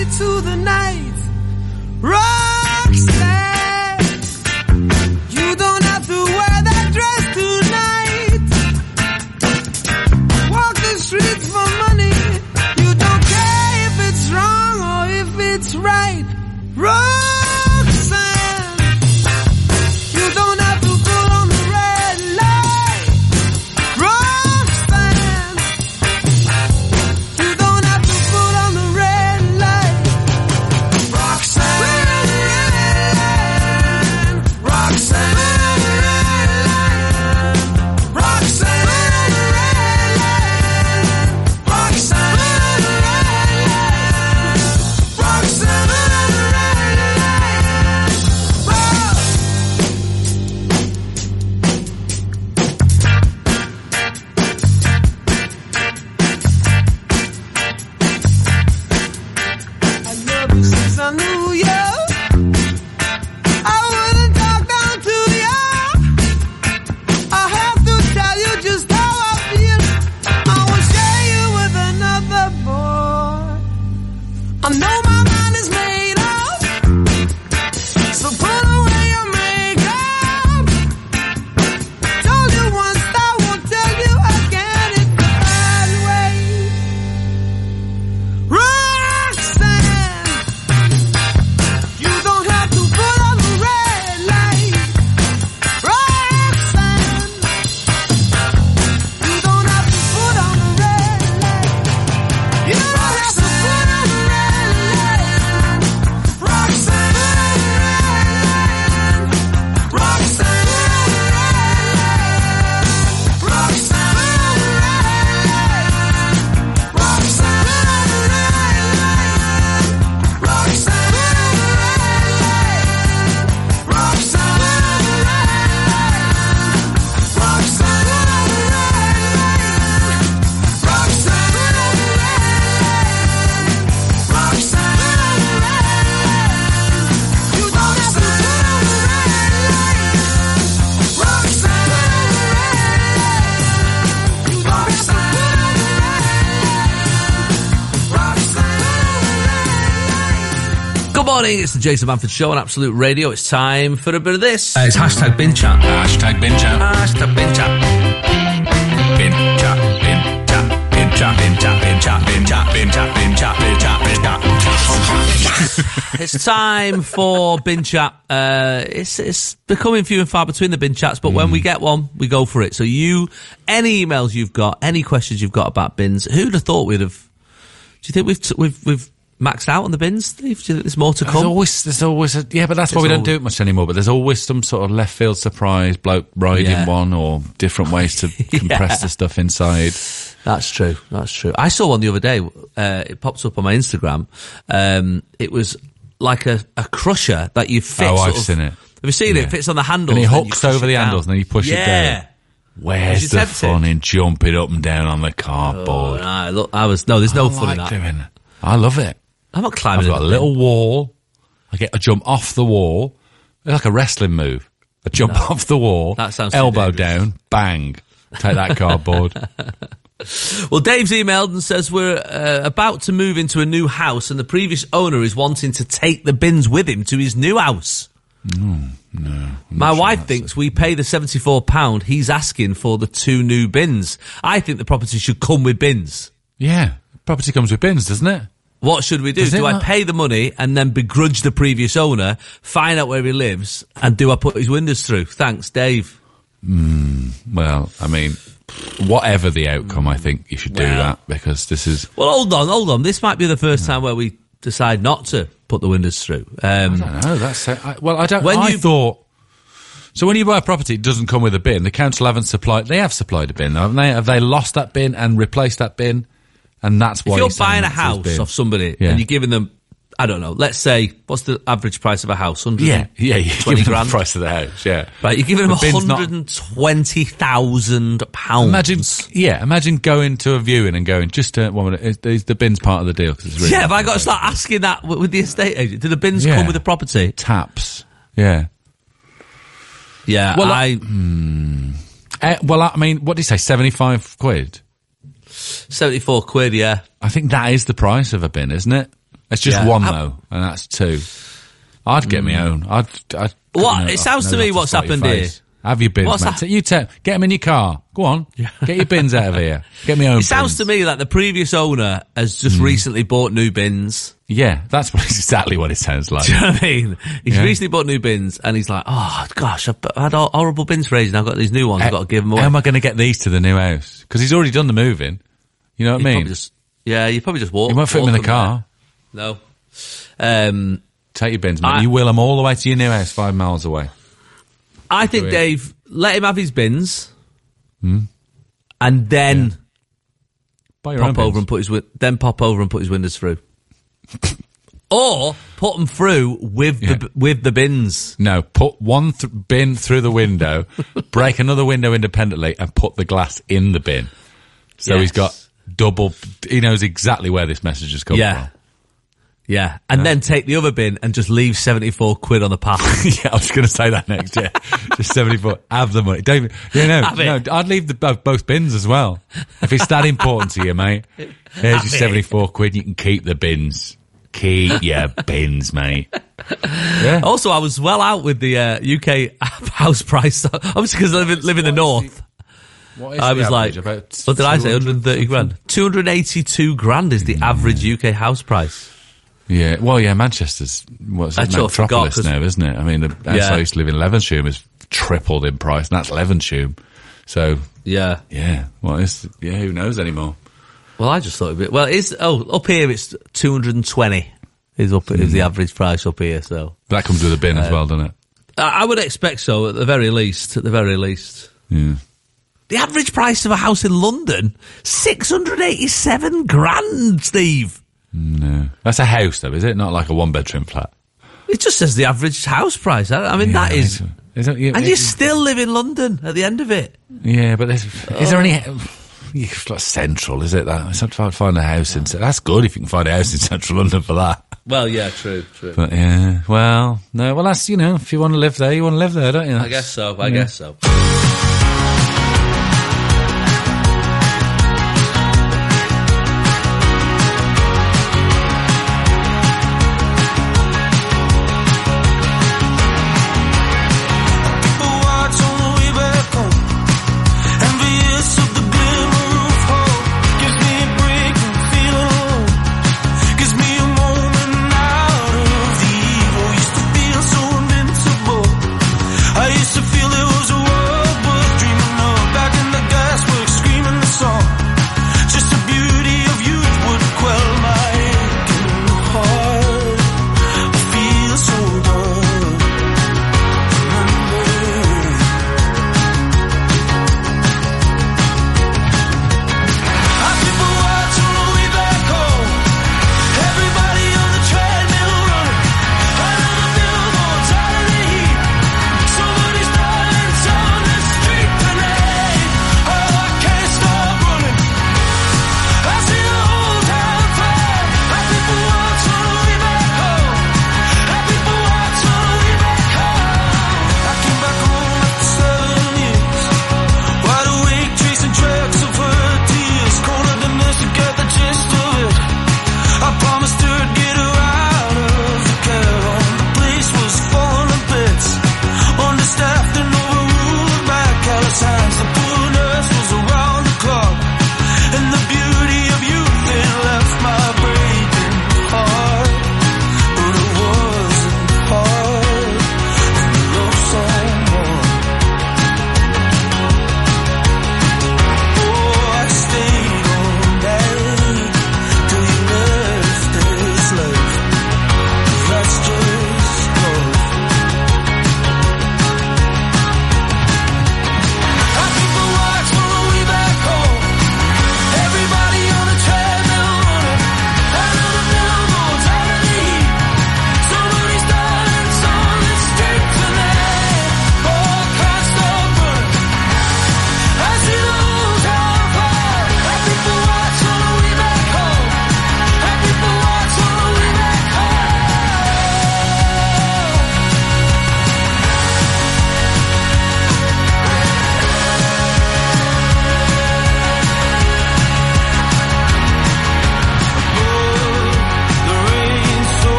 Speaker 7: morning, it's the Jason Manford Show on Absolute Radio. It's time for a bit of this.
Speaker 4: Uh, it's hashtag bin chat.
Speaker 8: Hashtag bin chat.
Speaker 7: Hashtag bin chat.
Speaker 4: Bin chat, bin chat, bin chat, bin chat, bin chat, bin chat, bin chat, bin chat, bin chat, bin chat.
Speaker 7: It's time for bin chat. Uh, it's it's becoming few and far between the bin chats, but mm. when we get one, we go for it. So you, any emails you've got, any questions you've got about bins, who'd have thought we'd have? Do you think we've t- we've we've maxed out on the bins, Steve? Do you think there's more to come?
Speaker 8: There's always, there's always, a, yeah, but that's why we don't do it much anymore. But there's always some sort of left field surprise, bloke riding
Speaker 7: Yeah.
Speaker 8: one, or different ways to compress
Speaker 7: Yeah.
Speaker 8: the stuff inside.
Speaker 7: That's true. That's true. I saw one the other day. Uh, it pops up on my Instagram. Um, it was like a, a crusher that you fit.
Speaker 8: Oh,
Speaker 7: sort
Speaker 8: I've
Speaker 7: of-
Speaker 8: seen it.
Speaker 7: Have you seen
Speaker 8: Yeah.
Speaker 7: it? It fits on the handles.
Speaker 8: And it
Speaker 7: then you
Speaker 8: hooks
Speaker 7: push
Speaker 8: over
Speaker 7: it
Speaker 8: the
Speaker 7: down.
Speaker 8: handles, and then you push
Speaker 7: yeah.
Speaker 8: it down. Where's
Speaker 7: Is it
Speaker 8: the
Speaker 7: tempting?
Speaker 8: fun in jumping up and down on the cardboard?
Speaker 7: Oh, no, look, I was no. There's no
Speaker 8: I
Speaker 7: fun in
Speaker 8: like
Speaker 7: that.
Speaker 8: doing it. I love it.
Speaker 7: I'm not climbing.
Speaker 8: I've
Speaker 7: in
Speaker 8: got a
Speaker 7: the
Speaker 8: little
Speaker 7: bin.
Speaker 8: wall. I get a jump off the wall. It's like a wrestling move. A jump
Speaker 7: No.
Speaker 8: off the wall.
Speaker 7: That sounds too
Speaker 8: elbow
Speaker 7: dangerous.
Speaker 8: down. Bang. Take that cardboard.
Speaker 7: Well, Dave's emailed and says we're uh, about to move into a new house, and the previous owner is wanting to take the bins with him to his new house.
Speaker 8: No, no. I'm
Speaker 7: My
Speaker 8: not sure
Speaker 7: wife
Speaker 8: that's
Speaker 7: thinks we pay the seventy-four pounds he's asking for the two new bins. I think the property should come with bins.
Speaker 8: Yeah. Property comes with bins, doesn't it?
Speaker 7: What should we do?
Speaker 8: Does it
Speaker 7: Do I
Speaker 8: not?
Speaker 7: pay the money and then begrudge the previous owner, find out where he lives, and do I put his windows through? Thanks, Dave.
Speaker 8: Mm, well, I mean, whatever the outcome, I think you should do
Speaker 7: Well.
Speaker 8: that, because this is...
Speaker 7: Well, hold on, hold on. This might be the first time where we decide not to put the windows through. Um,
Speaker 8: I don't know, that's... I, well, I don't...
Speaker 7: When
Speaker 8: I
Speaker 7: you-
Speaker 8: thought... So when you buy a property, it doesn't come with a bin. The council haven't supplied... They have supplied a bin, haven't they? Have they lost that bin and replaced that bin? And that's why
Speaker 7: if you're
Speaker 8: he's saying
Speaker 7: buying a
Speaker 8: that's his
Speaker 7: house
Speaker 8: bin.
Speaker 7: off somebody
Speaker 8: Yeah.
Speaker 7: and you're giving them, I don't know, let's say, what's the average price of a house? one hundred
Speaker 8: Yeah, yeah, you
Speaker 7: twenty
Speaker 8: give them
Speaker 7: grand.
Speaker 8: the price of the house, yeah.
Speaker 7: Right, you're giving them
Speaker 8: The bin's not-
Speaker 7: one hundred twenty thousand pounds.
Speaker 8: Imagine, yeah, imagine going to a viewing and going, just uh, one minute, is, is the bin's part of the deal? 'Cause it's really
Speaker 7: Yeah, have I got to start asking that with with the estate agent? Do the bins
Speaker 8: Yeah.
Speaker 7: come with the property?
Speaker 8: Taps, yeah.
Speaker 7: Yeah,
Speaker 8: Well,
Speaker 7: I...
Speaker 8: Hmm. Uh, well, I mean, what did you say, seventy-five quid?
Speaker 7: seventy-four quid, yeah.
Speaker 8: I think that is the price of a bin, isn't it? It's just
Speaker 7: Yeah.
Speaker 8: one,
Speaker 7: I-
Speaker 8: though, and that's two. I'd get my own. I'd, I'd
Speaker 7: What?
Speaker 8: you know,
Speaker 7: It sounds
Speaker 8: I'd
Speaker 7: to
Speaker 8: know
Speaker 7: me
Speaker 8: not
Speaker 7: what's
Speaker 8: spot your
Speaker 7: happened
Speaker 8: face.
Speaker 7: here.
Speaker 8: Have your bins,
Speaker 7: What's
Speaker 8: mate.
Speaker 7: hap-
Speaker 8: So you te- get them in your car. Go on. Get your bins out of here. Get me own
Speaker 7: It sounds
Speaker 8: bins.
Speaker 7: to me like the previous owner has just recently bought new bins.
Speaker 8: Yeah, that's what, exactly what it sounds like.
Speaker 7: Do you know what I mean? He's
Speaker 8: Yeah.
Speaker 7: recently bought new bins, and he's like, "Oh gosh, I've had hor- horrible bins for ages. Now I've got these new ones. I've got to give them away."
Speaker 8: How am I going to get these to the new house? Because he's already done the moving. You know what
Speaker 7: You
Speaker 8: I mean?
Speaker 7: probably just- yeah, you probably just walk.
Speaker 8: You won't fit them in the
Speaker 7: walk
Speaker 8: car.
Speaker 7: there. No. Um,
Speaker 8: Take your bins, mate.
Speaker 7: I-
Speaker 8: you wheel them all the way to your new house, five miles away.
Speaker 7: I think
Speaker 8: Do it.
Speaker 7: Dave, let him have his bins,
Speaker 8: Hmm?
Speaker 7: and then
Speaker 8: Buy your own
Speaker 7: pop over
Speaker 8: bins.
Speaker 7: and put his wi- then pop over and put his windows through, or put them through with
Speaker 8: Yeah.
Speaker 7: the with the bins.
Speaker 8: No, put one th- bin through the window, break another window independently, and put the glass in the bin. So
Speaker 7: Yes.
Speaker 8: he's got double. He knows exactly where this message has come
Speaker 7: Yeah. Yeah, and then take the other bin and just leave seventy-four quid on the path.
Speaker 8: from. Yeah, I was going to say that next. Yeah, just seventy-four. Have the money, David. Yeah, no,
Speaker 7: Have it.
Speaker 8: no. I'd leave the both, both bins as well. If it's that important to you, mate. Here's your
Speaker 7: Have it.
Speaker 8: seventy-four quid. You can keep the bins. Keep your bins, mate. Yeah.
Speaker 7: Also, I was well out with the uh, U K house price, obviously because I live, in- live in the north.
Speaker 8: What is
Speaker 7: I
Speaker 8: the
Speaker 7: was like,
Speaker 8: average? About
Speaker 7: what did I say?
Speaker 8: two
Speaker 7: one
Speaker 8: hundred
Speaker 7: hundred thirty grand. two hundred eighty-two grand is the average U K house price.
Speaker 8: Yeah, well, yeah, Manchester's what's
Speaker 7: I
Speaker 8: it,
Speaker 7: sort of forgot,
Speaker 8: metropolis
Speaker 7: 'cause-
Speaker 8: now, isn't it? I mean, the house
Speaker 7: Yeah.
Speaker 8: I used to live in Levenshulme has tripled in price, and that's Levenshulme. So,
Speaker 7: Yeah.
Speaker 8: yeah, well, it's, yeah, who knows anymore?
Speaker 7: Well, I just thought it'd be, well, it's, oh, up here it's two hundred twenty is up, is the average price up here, so.
Speaker 8: That comes with a bin as
Speaker 7: Um,
Speaker 8: well, doesn't it?
Speaker 7: I, I would expect so, at the very least, at the very least.
Speaker 8: Yeah.
Speaker 7: The average price of a house in London, six hundred eighty-seven grand, Steve.
Speaker 8: No. That's a house, though, is it? Not like a one-bedroom flat.
Speaker 7: It just says the average house price. I, I mean,
Speaker 8: Yeah,
Speaker 7: that is,
Speaker 8: it's- it's- yeah,
Speaker 7: and you
Speaker 8: it's-
Speaker 7: still live in London at the end of it.
Speaker 8: Yeah, but there's, is there any... It's like central, is it? That it's hard to find a house in... That's good if you can find a house in central London for that.
Speaker 7: Well, yeah, true, true.
Speaker 8: But, yeah, well, no, well, that's, you know, if you want to live there, you want to live there, don't you?
Speaker 7: I guess so, I
Speaker 8: Yeah.
Speaker 7: guess so.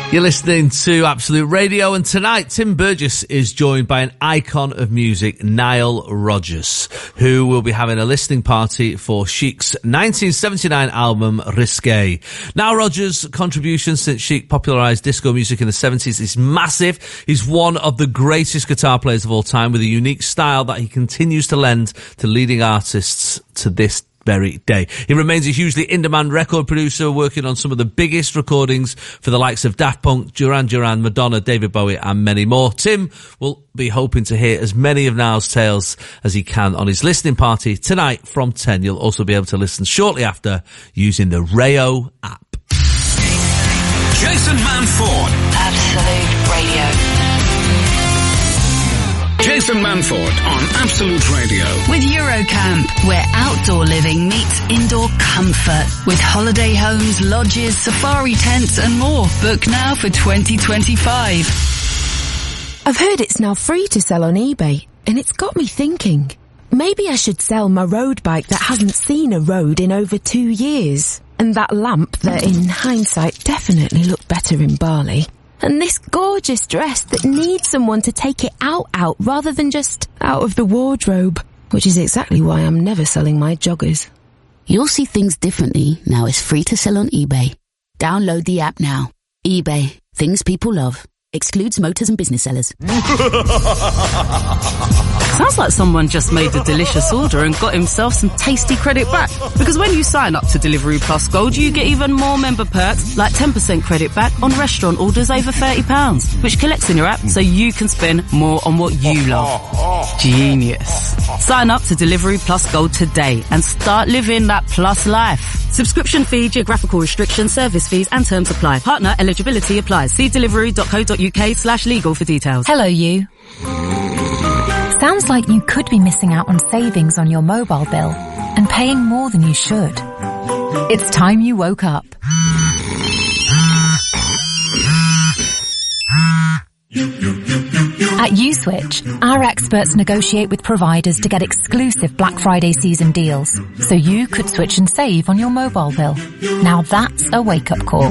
Speaker 7: You're listening to Absolute Radio, and tonight Tim Burgess is joined by an icon of music, Nile Rodgers, who will be having a listening party for Chic's nineteen seventy-nine album Risque. Nile Rodgers' contribution since Chic popularised disco music in the seventies is massive. He's one of the greatest guitar players of all time, with a unique style that he continues to lend to leading artists to this very day. He remains a hugely in-demand record producer, working on some of the biggest recordings for the likes of Daft Punk, Duran Duran, Madonna, David Bowie and many more. Tim will be hoping to hear as many of Nile's tales as he can on his listening party tonight from ten. You'll also be able to listen shortly after using the Rayo app.
Speaker 17: Jason Manford.
Speaker 2: Absolute Radio.
Speaker 17: Jason Manford on Absolute Radio.
Speaker 2: With Eurocamp, where outdoor living meets indoor comfort. With holiday homes, lodges, safari tents and more. Book now for twenty twenty-five.
Speaker 11: I've heard it's now free to sell on eBay, and it's got me thinking. Maybe I should sell my road bike that hasn't seen a road in over two years. And that lamp that in hindsight definitely looked better in Bali. And this gorgeous dress that needs someone to take it out out rather than just out of the wardrobe. Which is exactly why I'm never selling my joggers.
Speaker 12: You'll see things differently now it's free to sell on eBay. Download the app now. eBay. Things people love. Excludes motors and business sellers.
Speaker 19: Sounds like someone just made a delicious order and got himself some tasty credit back. Because when you sign up to Delivery Plus Gold, you get even more member perks, like ten percent credit back on restaurant orders over thirty pounds, which collects in your app so you can spend more on what you love. Genius. Sign up to Delivery Plus Gold today and start living that plus life. Subscription fee, geographical restrictions, service fees and terms apply. Partner eligibility applies. See delivery dot co dot uk slash legal for details.
Speaker 5: Hello, you. Sounds like you could be missing out on savings on your mobile bill and paying more than you should. It's time you woke up. At USwitch, our experts negotiate with providers to get exclusive Black Friday season deals, so you could switch and save on your mobile bill. Now that's a wake-up call.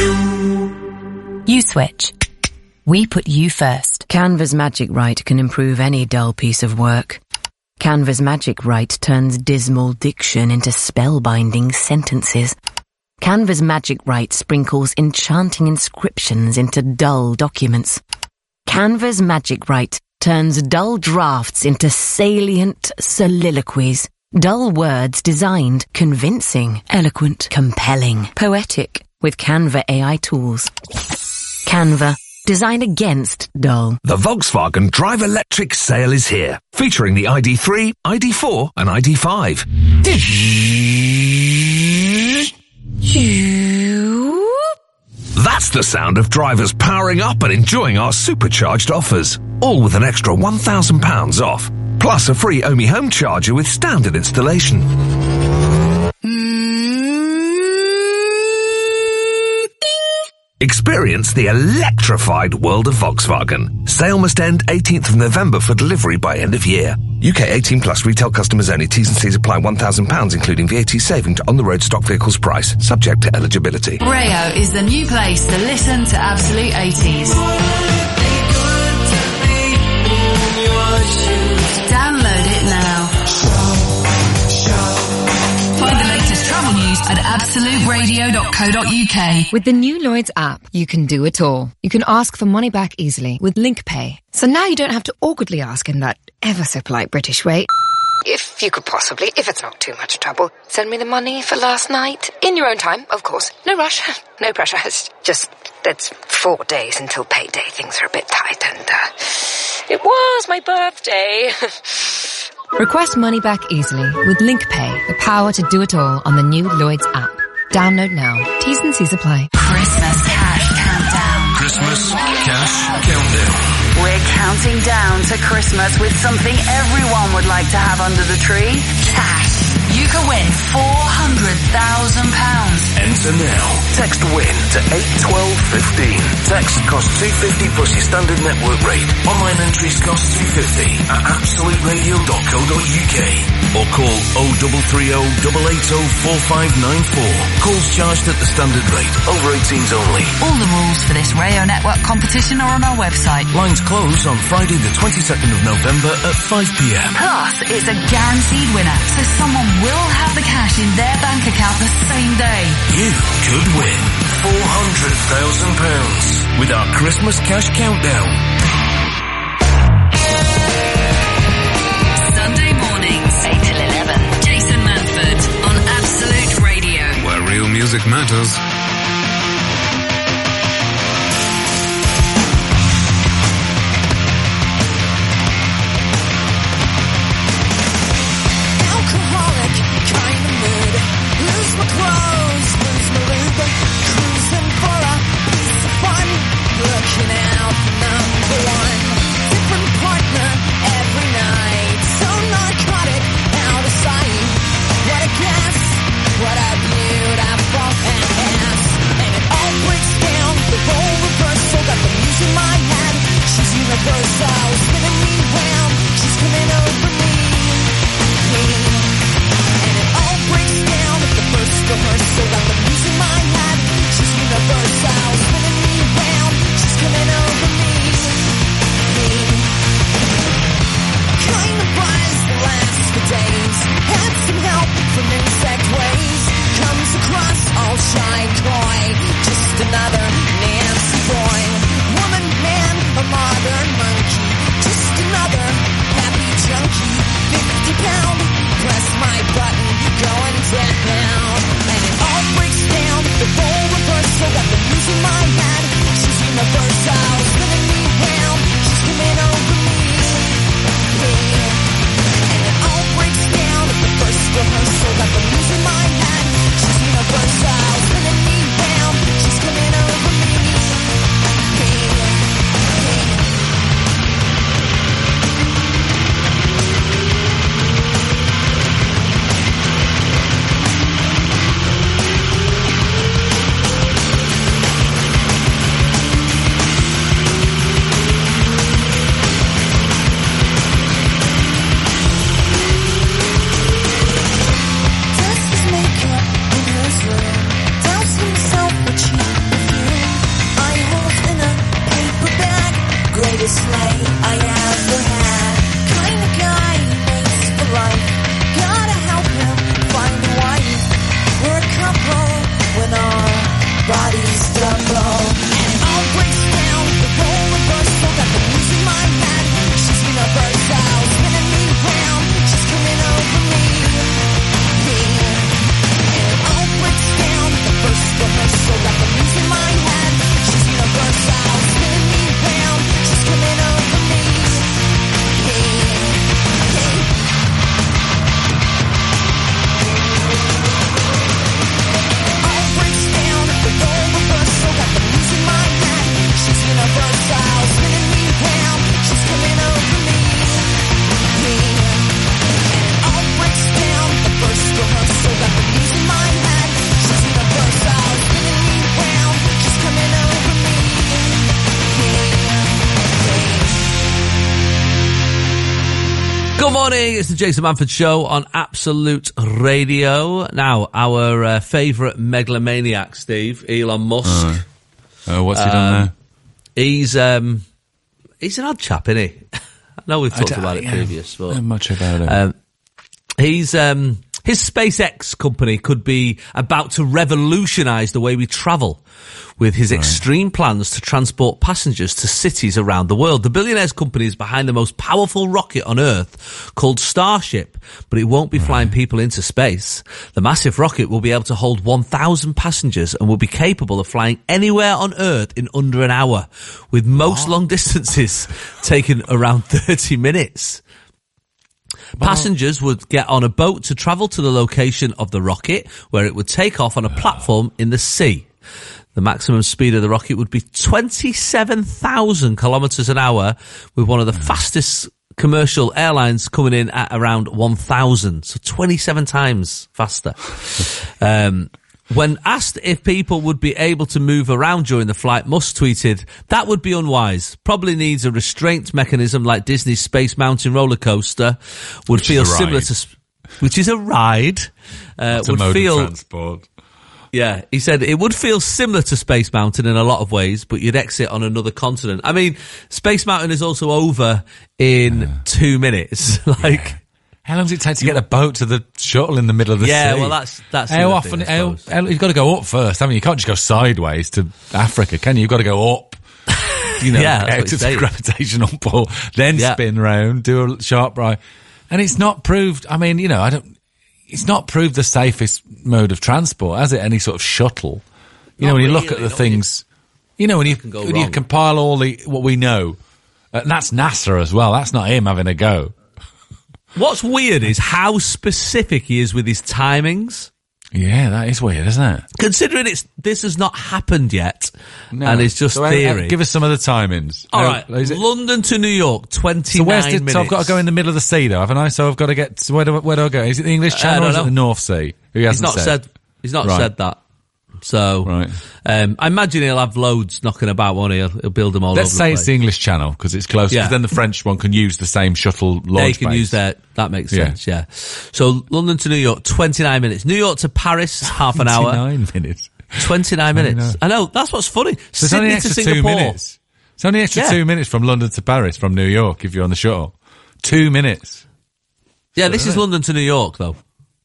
Speaker 5: USwitch. We put you first.
Speaker 20: Canva's Magic Write can improve any dull piece of work. Canva's Magic Write turns dismal diction into spellbinding sentences. Canva's Magic Write sprinkles enchanting inscriptions into dull documents. Canva's Magic Write turns dull drafts into salient soliloquies. Dull words designed, convincing, eloquent, compelling, poetic, with Canva A I tools. Canva. Designed against dull.
Speaker 21: The Volkswagen Drive Electric sale is here, featuring the I D three, I D four and I D five. That's the sound of drivers powering up and enjoying our supercharged offers, all with an extra one thousand pounds off, plus a free Omi home charger with standard installation. Experience the electrified world of Volkswagen. Sale must end eighteenth of November for delivery by end of year. U K eighteen plus retail customers only. T's and C's apply. one thousand pounds including V A T saving to on-the-road stock vehicles price. Subject to eligibility.
Speaker 2: Rayo is the new place to listen to Absolute eighties. Download it now. Find the latest travel news at absolute radio dot co dot uk.
Speaker 22: With the new Lloyds app, you can do it all. You can ask for money back easily with LinkPay. So now you don't have to awkwardly ask in that ever so polite British way. If you could possibly, if it's not too much trouble, send me the money for last night. In your own time, of course. No rush, no pressure. It's just, it's four days until payday. Things are a bit tight and, uh, it was my birthday. Request money back easily with LinkPay, the power to do it all on the new Lloyds app. Download now. T's and C's apply.
Speaker 2: Christmas cash countdown.
Speaker 4: Christmas cash countdown.
Speaker 2: We're counting down to Christmas with something everyone would like to have under the tree. Cash. You could win four hundred thousand pounds.
Speaker 21: Enter now. Text WIN to eight twelve fifteen. Text costs two pounds fifty plus your standard network rate. Online entries cost two pounds fifty at absolute radio dot co dot uk. Or call oh double three oh, eight eight oh, four five nine four. Calls charged at the standard rate. Over eighteens only.
Speaker 2: All the rules for this Rayo Network competition are on our website.
Speaker 21: Lines close on Friday the twenty-second of November at five p.m.
Speaker 2: Plus, it's a guaranteed winner, so someone will have the cash in their bank account the same day.
Speaker 21: You could win four hundred thousand pounds with our Christmas cash countdown.
Speaker 2: Sunday mornings, eight till eleven. Jason Manford on Absolute Radio.
Speaker 4: Where real music matters.
Speaker 9: Alcoholic kind of mood. Lose my clothes, lose my lube. Cruising for a piece of fun. Looking out for number one. Different partner every night. So narcotic, out of sight. What a guess, what a beautiful ass. And it all breaks down, the role reversal. Got the muse in my head. She's universal, spinning me round. She's coming over me. And it all breaks down at the first rehearsal. Got the muse in my head. She's universal, spinning me round. She's coming over me. Kind of buzz that lasts for days. Had some help from insect ways. Comes across all shy and coy. Just another Nancy boy. Woman, man, a modern monkey. Just another happy junkie. Fifty pound, press my button, going down. And it all breaks down, the role reversal. Got the muse in my head. She's universal, spinning me round. She's coming over me. And it all breaks down at the first rehearsal. Got the muse in my head. She's universal, spinning me round. She's coming over me. Does his makeup in his room, douse himself with cheap perfume. I hold in a paper bag, greatest slay I ever had. Kind of guy, mates for life. Gotta help him find a wife. We're a couple when our bodies double. And it all breaks down, the role reversal. Got the muse in my head. She's universal, spinning me round. She's coming over me. And it all breaks down, the first rehearsal. Got the muse in my head. She's universal, spinning me round. She's coming over me. All breaks down, the role reversal. Got the muse in my head. She's universal, spinning me round. She's coming over me. All breaks down, the first rehearsal. Got the muse in my head. She's universal, spinning me round. She's coming over me.
Speaker 7: Good morning, it's the Jason Manford Show on Absolute Radio. Now, our uh, favourite megalomaniac, Steve, Elon Musk.
Speaker 8: Uh, uh, what's he done
Speaker 7: Um,
Speaker 8: there?
Speaker 7: He's, um, he's an odd chap, isn't he? I know we've
Speaker 8: I
Speaker 7: talked
Speaker 8: don't-
Speaker 7: about it
Speaker 8: yeah,
Speaker 7: previous, but...
Speaker 8: not much about it.
Speaker 7: Um, he's, um, his SpaceX company could be about to revolutionise the way we travel with his extreme plans to transport passengers to cities around the world. The billionaire's company is behind the most powerful rocket on Earth called Starship, but it won't be flying people into space. The massive rocket will be able to hold one thousand passengers and will be capable of flying anywhere on Earth in under an hour, with most long distances taking around thirty minutes. Passengers would get on a boat to travel to the location of the rocket, where it would take off on a platform in the sea. The maximum speed of the rocket would be twenty-seven thousand kilometers an hour, with one of the fastest commercial airlines coming in at around one thousand, so twenty-seven times faster. um, when asked if people would be able to move around during the flight, Musk tweeted, "That would be unwise. Probably needs a restraint mechanism like Disney's Space Mountain roller coaster would
Speaker 8: which
Speaker 7: feel similar to, which is a ride, uh,
Speaker 8: That's a
Speaker 7: would
Speaker 8: mode
Speaker 7: feel,
Speaker 8: of transport."
Speaker 7: Yeah, he said it would feel similar to Space Mountain in a lot of ways, but you'd exit on another continent. I mean, Space Mountain is also over in yeah. two minutes. like,
Speaker 8: yeah. How long does it take to get a boat to the shuttle in the middle of the
Speaker 7: yeah,
Speaker 8: sea?
Speaker 7: Yeah, well, that's that's
Speaker 8: how often?
Speaker 7: Thing,
Speaker 8: how, how, you've got to go up first, haven't you? You can't just go sideways to Africa, can you? You've got to go up. You know,
Speaker 7: yeah,
Speaker 8: out to the gravitational pull, then yeah. spin round, do a sharp right, and it's not proved. I mean, you know, I don't. It's not proved the safest mode of transport, has it? Any sort of shuttle. You not know, when really, you look at the things, you, you know, when you when wrong. you compile all the what we know, uh, and that's NASA as well. That's not him having a go.
Speaker 7: What's weird is how specific he is with his timings.
Speaker 8: Yeah, that is weird, isn't it?
Speaker 7: Considering it's this has not happened yet, no. and it's just
Speaker 8: so,
Speaker 7: theory.
Speaker 8: Uh, give us some of the timings.
Speaker 7: All
Speaker 8: uh,
Speaker 7: right, London to New York, twenty-nine
Speaker 8: so where's the,
Speaker 7: minutes.
Speaker 8: So I've got to go in the middle of the sea, though, haven't I? So I've got to get so where do where do I go? Is it the English Channel uh, or is it the North Sea? He hasn't
Speaker 7: he's not
Speaker 8: said.
Speaker 7: said. He's not
Speaker 8: right.
Speaker 7: said that. So,
Speaker 8: right.
Speaker 7: um, I imagine he'll have loads knocking about, won't he? He'll, he'll build them all
Speaker 8: Let's
Speaker 7: over
Speaker 8: say
Speaker 7: the
Speaker 8: it's the English Channel, because it's close, because
Speaker 7: yeah.
Speaker 8: then the French one can use the same shuttle launch
Speaker 7: They can
Speaker 8: base.
Speaker 7: use that. That makes
Speaker 8: yeah.
Speaker 7: sense, yeah. So, London to New York, twenty-nine minutes. New York to Paris, half an hour.
Speaker 8: twenty-nine minutes.
Speaker 7: twenty-nine minutes. I know, that's what's funny.
Speaker 8: So it's
Speaker 7: Sydney
Speaker 8: only
Speaker 7: to
Speaker 8: extra
Speaker 7: Singapore.
Speaker 8: two minutes. It's only extra
Speaker 7: yeah.
Speaker 8: two minutes from London to Paris from New York if you're on the shuttle. Two minutes.
Speaker 7: Yeah, this is London to New York, though.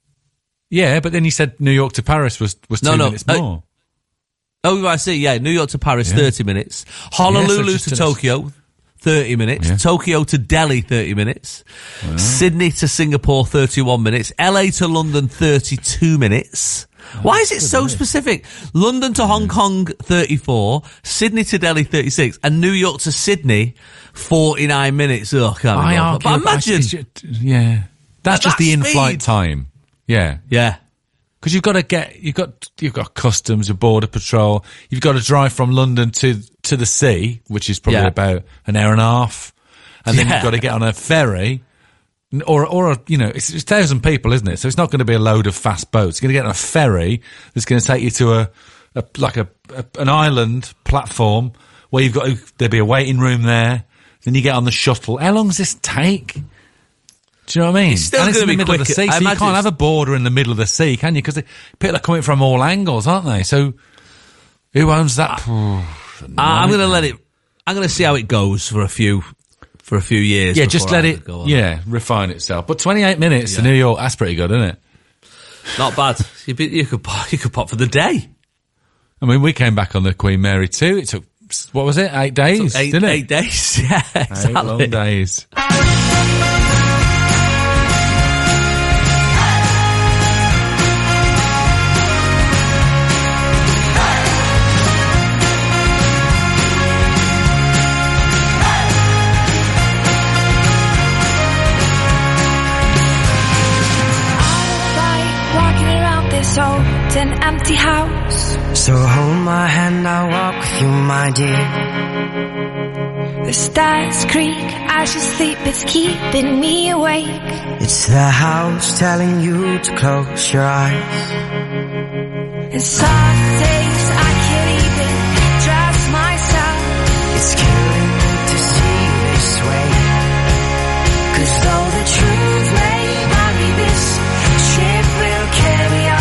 Speaker 8: Yeah, but then you said New York to Paris was, was two
Speaker 7: no, no.
Speaker 8: minutes
Speaker 7: uh,
Speaker 8: more.
Speaker 7: Oh, I see, yeah. New York to Paris, yeah. thirty minutes. Honolulu yeah, so to Tokyo, thirty minutes. Yeah. Tokyo to Delhi, thirty minutes. Wow. Sydney to Singapore, thirty-one minutes. L A to London, thirty-two minutes. Oh, Why is it so minute. specific? London to Hong Kong, thirty-four. Sydney to Delhi, thirty-six. And New York to Sydney, forty-nine minutes. Oh, I can't remember. But imagine.
Speaker 8: Just, yeah. That's just
Speaker 7: that
Speaker 8: the
Speaker 7: speed.
Speaker 8: in-flight time. Yeah.
Speaker 7: Yeah.
Speaker 8: Because you've got to get, you've got, you've got customs, your border patrol. You've got to drive from London to, to the sea, which is probably yeah. about an hour and a half. And then yeah. you've got to get on a ferry. Or, or, a, you know, it's, it's a thousand people, isn't it? So it's not going to be a load of fast boats. You're going to get on a ferry that's going to take you to a, a like a, a, an island platform where you've got to, there'll be a waiting room there. Then you get on the shuttle. How long does this take? Do you know what I mean?
Speaker 7: It's still
Speaker 8: and it's in the
Speaker 7: be
Speaker 8: middle
Speaker 7: quick.
Speaker 8: of the sea,
Speaker 7: I
Speaker 8: so you can't have a border in the middle of the sea, can you? Because people are coming from all angles, aren't they? So who owns that?
Speaker 7: Uh, I'm going to let it. I'm going to see how it goes for a few, for a few years.
Speaker 8: Yeah, just let it.
Speaker 7: Go on.
Speaker 8: Yeah, refine itself. But twenty-eight minutes yeah. to New York, that's pretty good, isn't it?
Speaker 7: Not bad. you, you could you could pop for the day.
Speaker 8: I mean, we came back on the Queen Mary too. It took what was it? Eight days,
Speaker 7: eight,
Speaker 8: didn't it?
Speaker 7: Eight days. Yeah, exactly.
Speaker 8: Eight long days.
Speaker 1: An empty house. So hold my hand, I'll walk with you, my dear. The stairs creak as you sleep, it's keeping me awake. It's the house telling you to close your eyes. And some days I can't even trust myself. It's killing me to see this way. 'Cause though the truth may vary, this ship will carry on.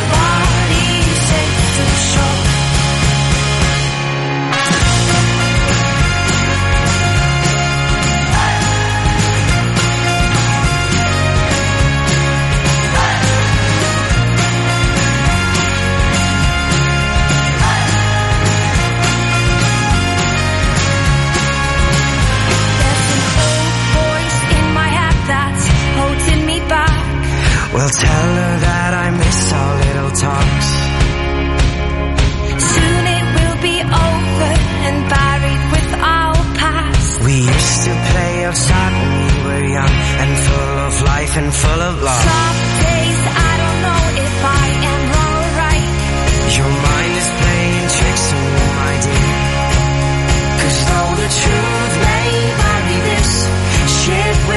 Speaker 1: Well, tell her that I miss our little talks. Soon it will be over and buried with our past. We used to play outside when we were young and full of life and full of love. Some days I don't know if I am wrong or right. Your mind is playing tricks on me, my dear. 'Cause though the truth may vary, this ship will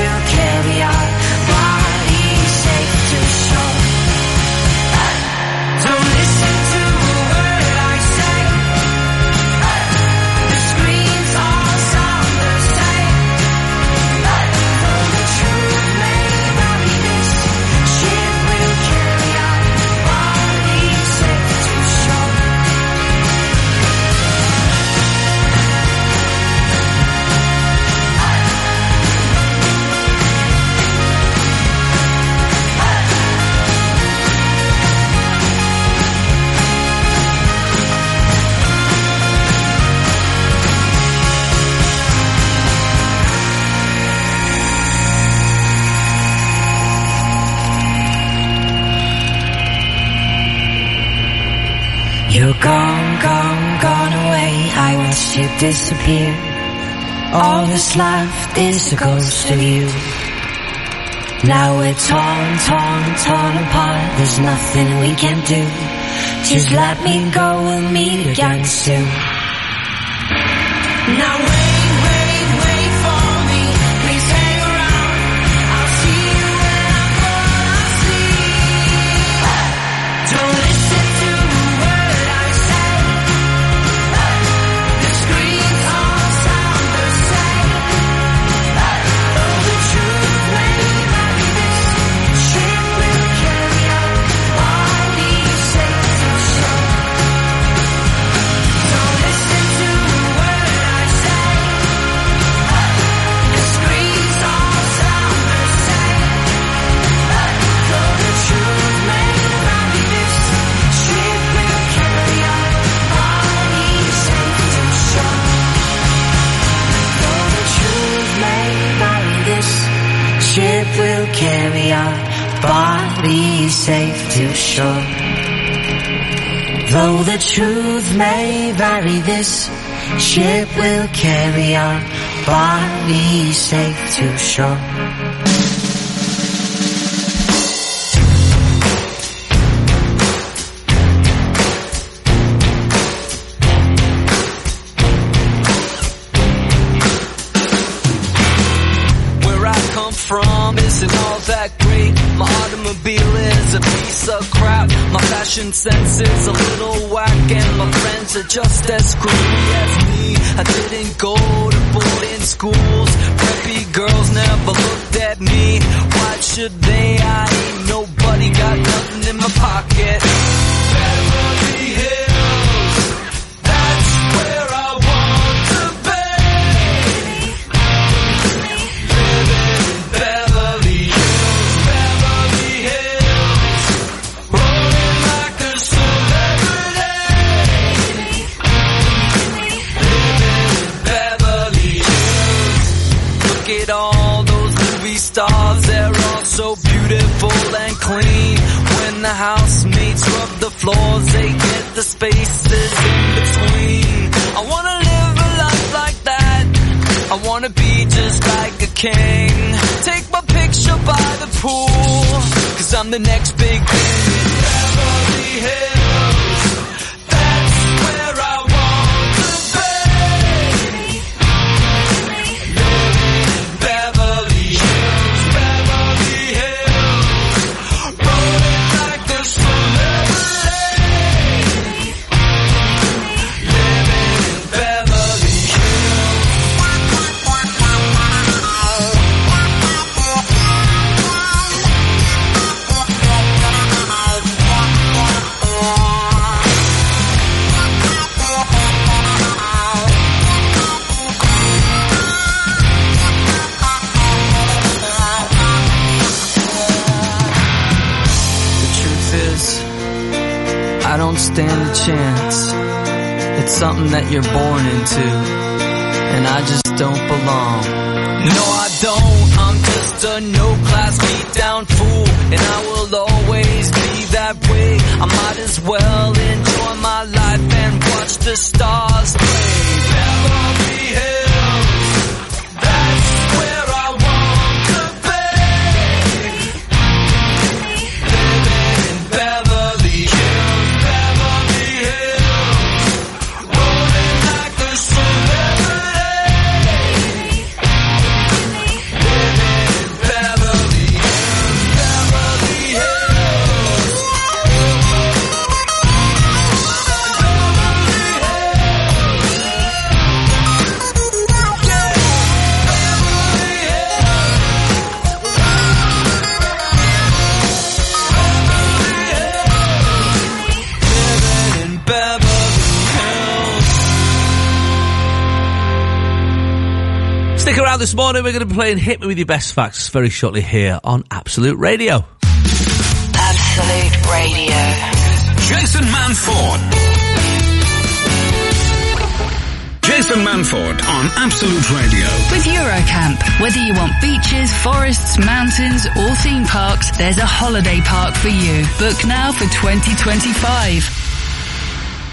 Speaker 1: You're gone, gone, gone away. I watched you disappear. All that's left is a ghost of you. Now we're torn, torn, torn apart. There's nothing we can do. Just let me go, we'll meet again soon. Now wait, wait, wait for me. Please hang around. I'll see you when I'm gone. I'll sleep. Don't listen to a word I say. The screams all sound the same. Oh, the truth may vary. This ship will carry our bodies safe to shore. Don't listen to a word I say. The screams all sound the same. Though the truth may vary, this ship will carry our bodies safe to shore. Though the truth may vary, this ship will carry our bodies safe to shore. Though the truth may vary, this ship will carry our bodies safe to shore.
Speaker 6: Where I come from isn't all that great. My automobile is a piece of crap. My fashion sense is a little whack, and my friends are just as screwy as me. I didn't go to boarding schools. Preppy girls never looked at me. Why should they? I ain't nobody, got nothing in my pocket. Beverly Hills, that's where I want to be. Living in Beverly Hills, Beverly Hills, rolling like a celebrity. Living in Beverly Hills. Look at all those movie stars, they're all so beautiful and clean. When the housemates rub the floors, they get the spaces in between. I wanna live a life like that. I wanna be just like a king. Take my picture by the pool, cause I'm the next big thing. Beverly Hills, that's where I want to be. Living in Beverly Hills, Beverly Hills, rolling like a celebrity. Living in Beverly Hills. The truth is, I don't stand a chance. It's something that you're born into, and I just don't belong. No, I don't. I'm just a no-class beat-down fool, and I will always be that way. I might as well enjoy my life and watch the stars play. Beverly Hills, that's where I want to be. Living in Beverly Hills, Beverly Hills, rolling like a celebrity. Living in Beverly Hills, Beverly Hills. Living in Beverly Hills.
Speaker 7: Stick around this morning, we're going to be playing Hit Me With Your Best Facts very shortly here on Absolute Radio.
Speaker 2: Absolute Radio.
Speaker 17: Jason Manford. Jason Manford on Absolute Radio.
Speaker 2: With Eurocamp, whether you want beaches, forests, mountains or theme parks, there's a holiday park for you. Book now for twenty twenty-five.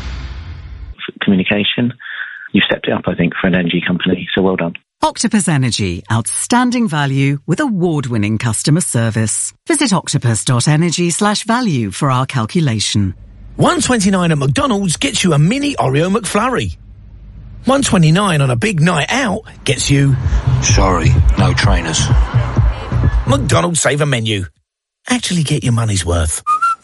Speaker 10: communication. You've stepped it up, I think, for an energy company, so well done.
Speaker 13: Octopus Energy, outstanding value with award-winning customer service. Visit octopus.energy slash value for our calculation.
Speaker 16: one twenty-nine at McDonald's gets you a mini Oreo McFlurry. one twenty-nine on a big night out gets you...
Speaker 23: Sorry, no trainers.
Speaker 16: McDonald's Saver Menu. Actually get your money's worth.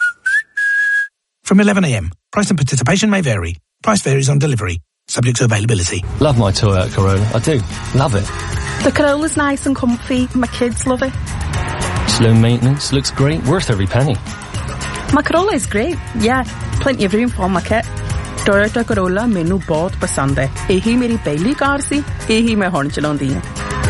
Speaker 16: From eleven a m. Price and participation may vary. Price varies on delivery. Subject to availability.
Speaker 24: Love my Toyota Corolla. I do. Love it.
Speaker 25: The Corolla's nice and comfy. My kids love it.
Speaker 24: It's low maintenance. Looks great. Worth every penny.
Speaker 25: My Corolla is great. Yeah. Plenty of room for my kit. Toyota Corolla menu बहुत पसंद है. यही मेरी पहली car सी. यही मैं horn चलाती हूँ.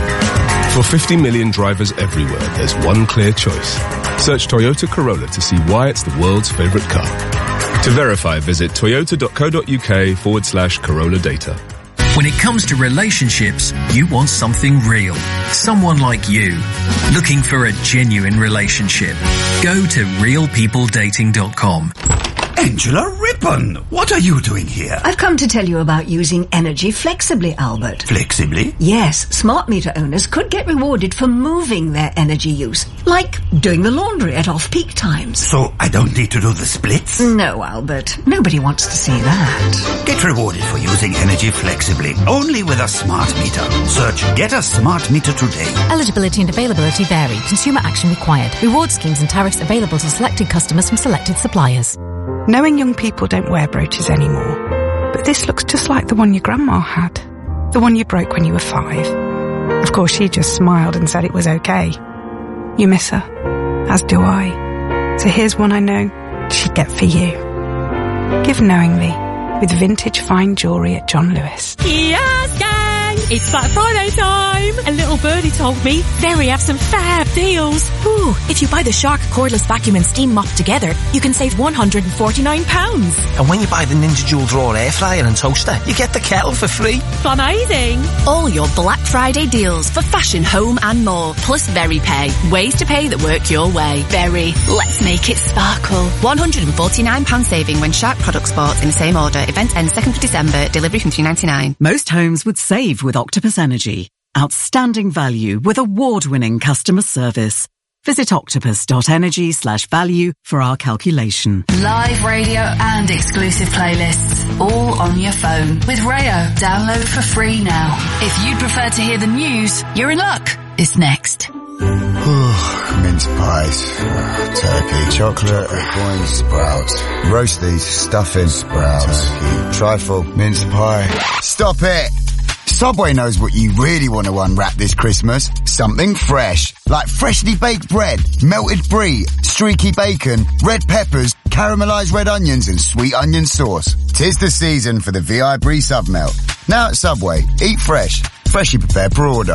Speaker 26: For fifty million drivers everywhere, there's one clear choice. Search Toyota Corolla to see why it's the world's favourite car. To verify, visit toyota.co.uk forward slash Corolla data.
Speaker 27: When it comes to relationships, you want something real. Someone like you. Looking for a genuine relationship. Go to real people dating dot com.
Speaker 28: Angela Rippon, what are you doing here?
Speaker 29: I've come to tell you about using energy flexibly, Albert.
Speaker 28: Flexibly?
Speaker 29: Yes, smart meter owners could get rewarded for moving their energy use, like doing the laundry at off-peak times.
Speaker 28: So I don't need to do the splits?
Speaker 29: No, Albert. Nobody wants to see that.
Speaker 28: Get rewarded for using energy flexibly, only with a smart meter. Search Get a Smart Meter today.
Speaker 5: Eligibility and availability vary. Consumer action required. Reward schemes and tariffs available to selected customers from selected suppliers.
Speaker 30: Knowing young people don't wear brooches anymore, but this looks just like the one your grandma had. The one you broke when you were five. Of course, she just smiled and said it was okay. You miss her, as do I. So here's one I know she'd get for you. Give knowingly with vintage fine jewellery at John Lewis.
Speaker 18: Yes, gang! It's Black Friday time! A little birdie told me Very have some fab deals.
Speaker 31: Ooh, if you buy the Shark cordless vacuum and steam mop together, you can save one hundred forty-nine pounds.
Speaker 32: And when you buy the Ninja Dual Drawer air fryer and toaster, you get the kettle for free.
Speaker 18: Amazing!
Speaker 31: All your Black Friday deals for fashion, home and more, plus Very Pay. Ways to pay that work your way. Very. Let's make it sparkle.
Speaker 33: one hundred forty-nine pounds saving when Shark products bought in the same order. Event ends second of December. Delivery from two ninety-nine.
Speaker 13: Most homes would save with Octopus Energy. Outstanding value with award-winning customer service. Visit octopus.energy slash value for our calculation.
Speaker 2: Live radio and exclusive playlists, all on your phone with Rayo. Download for free now. If you'd prefer to hear the news, you're in luck. It's next.
Speaker 34: Mince pies, uh, turkey, chocolate, coins, sprouts, roasties, stuffing, sprouts, turkey, trifle, mince pie. Stop it! Subway knows what you really want to unwrap this Christmas. Something fresh. Like freshly baked bread, melted brie, streaky bacon, red peppers, caramelised red onions and sweet onion sauce. 'Tis the season for the V I Brie Submelt. Now at Subway, eat fresh. Freshly prepared per order.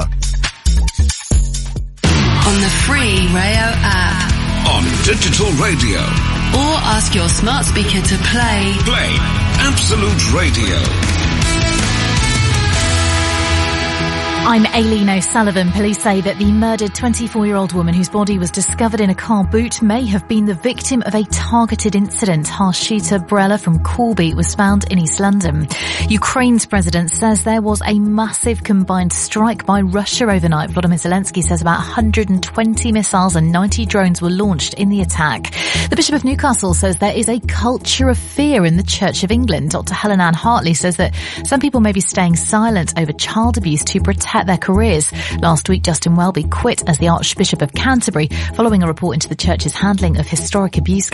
Speaker 2: On the free Rayo app.
Speaker 17: On digital radio.
Speaker 2: Or ask your smart speaker to play.
Speaker 17: Play Absolute Radio.
Speaker 5: I'm Aileen O'Sullivan. Police say that the murdered twenty-four-year-old woman whose body was discovered in a car boot may have been the victim of a targeted incident. Harshita Brella from Corby was found in East London. Ukraine's president says there was a massive combined strike by Russia overnight. Volodymyr Zelensky says about one hundred twenty missiles and ninety drones were launched in the attack. The Bishop of Newcastle says there is a culture of fear in the Church of England. Doctor Helen Ann Hartley says that some people may be staying silent over child abuse to protect their careers. Last week, Justin Welby quit as the Archbishop of Canterbury following a report into the church's handling of historic abuse cases.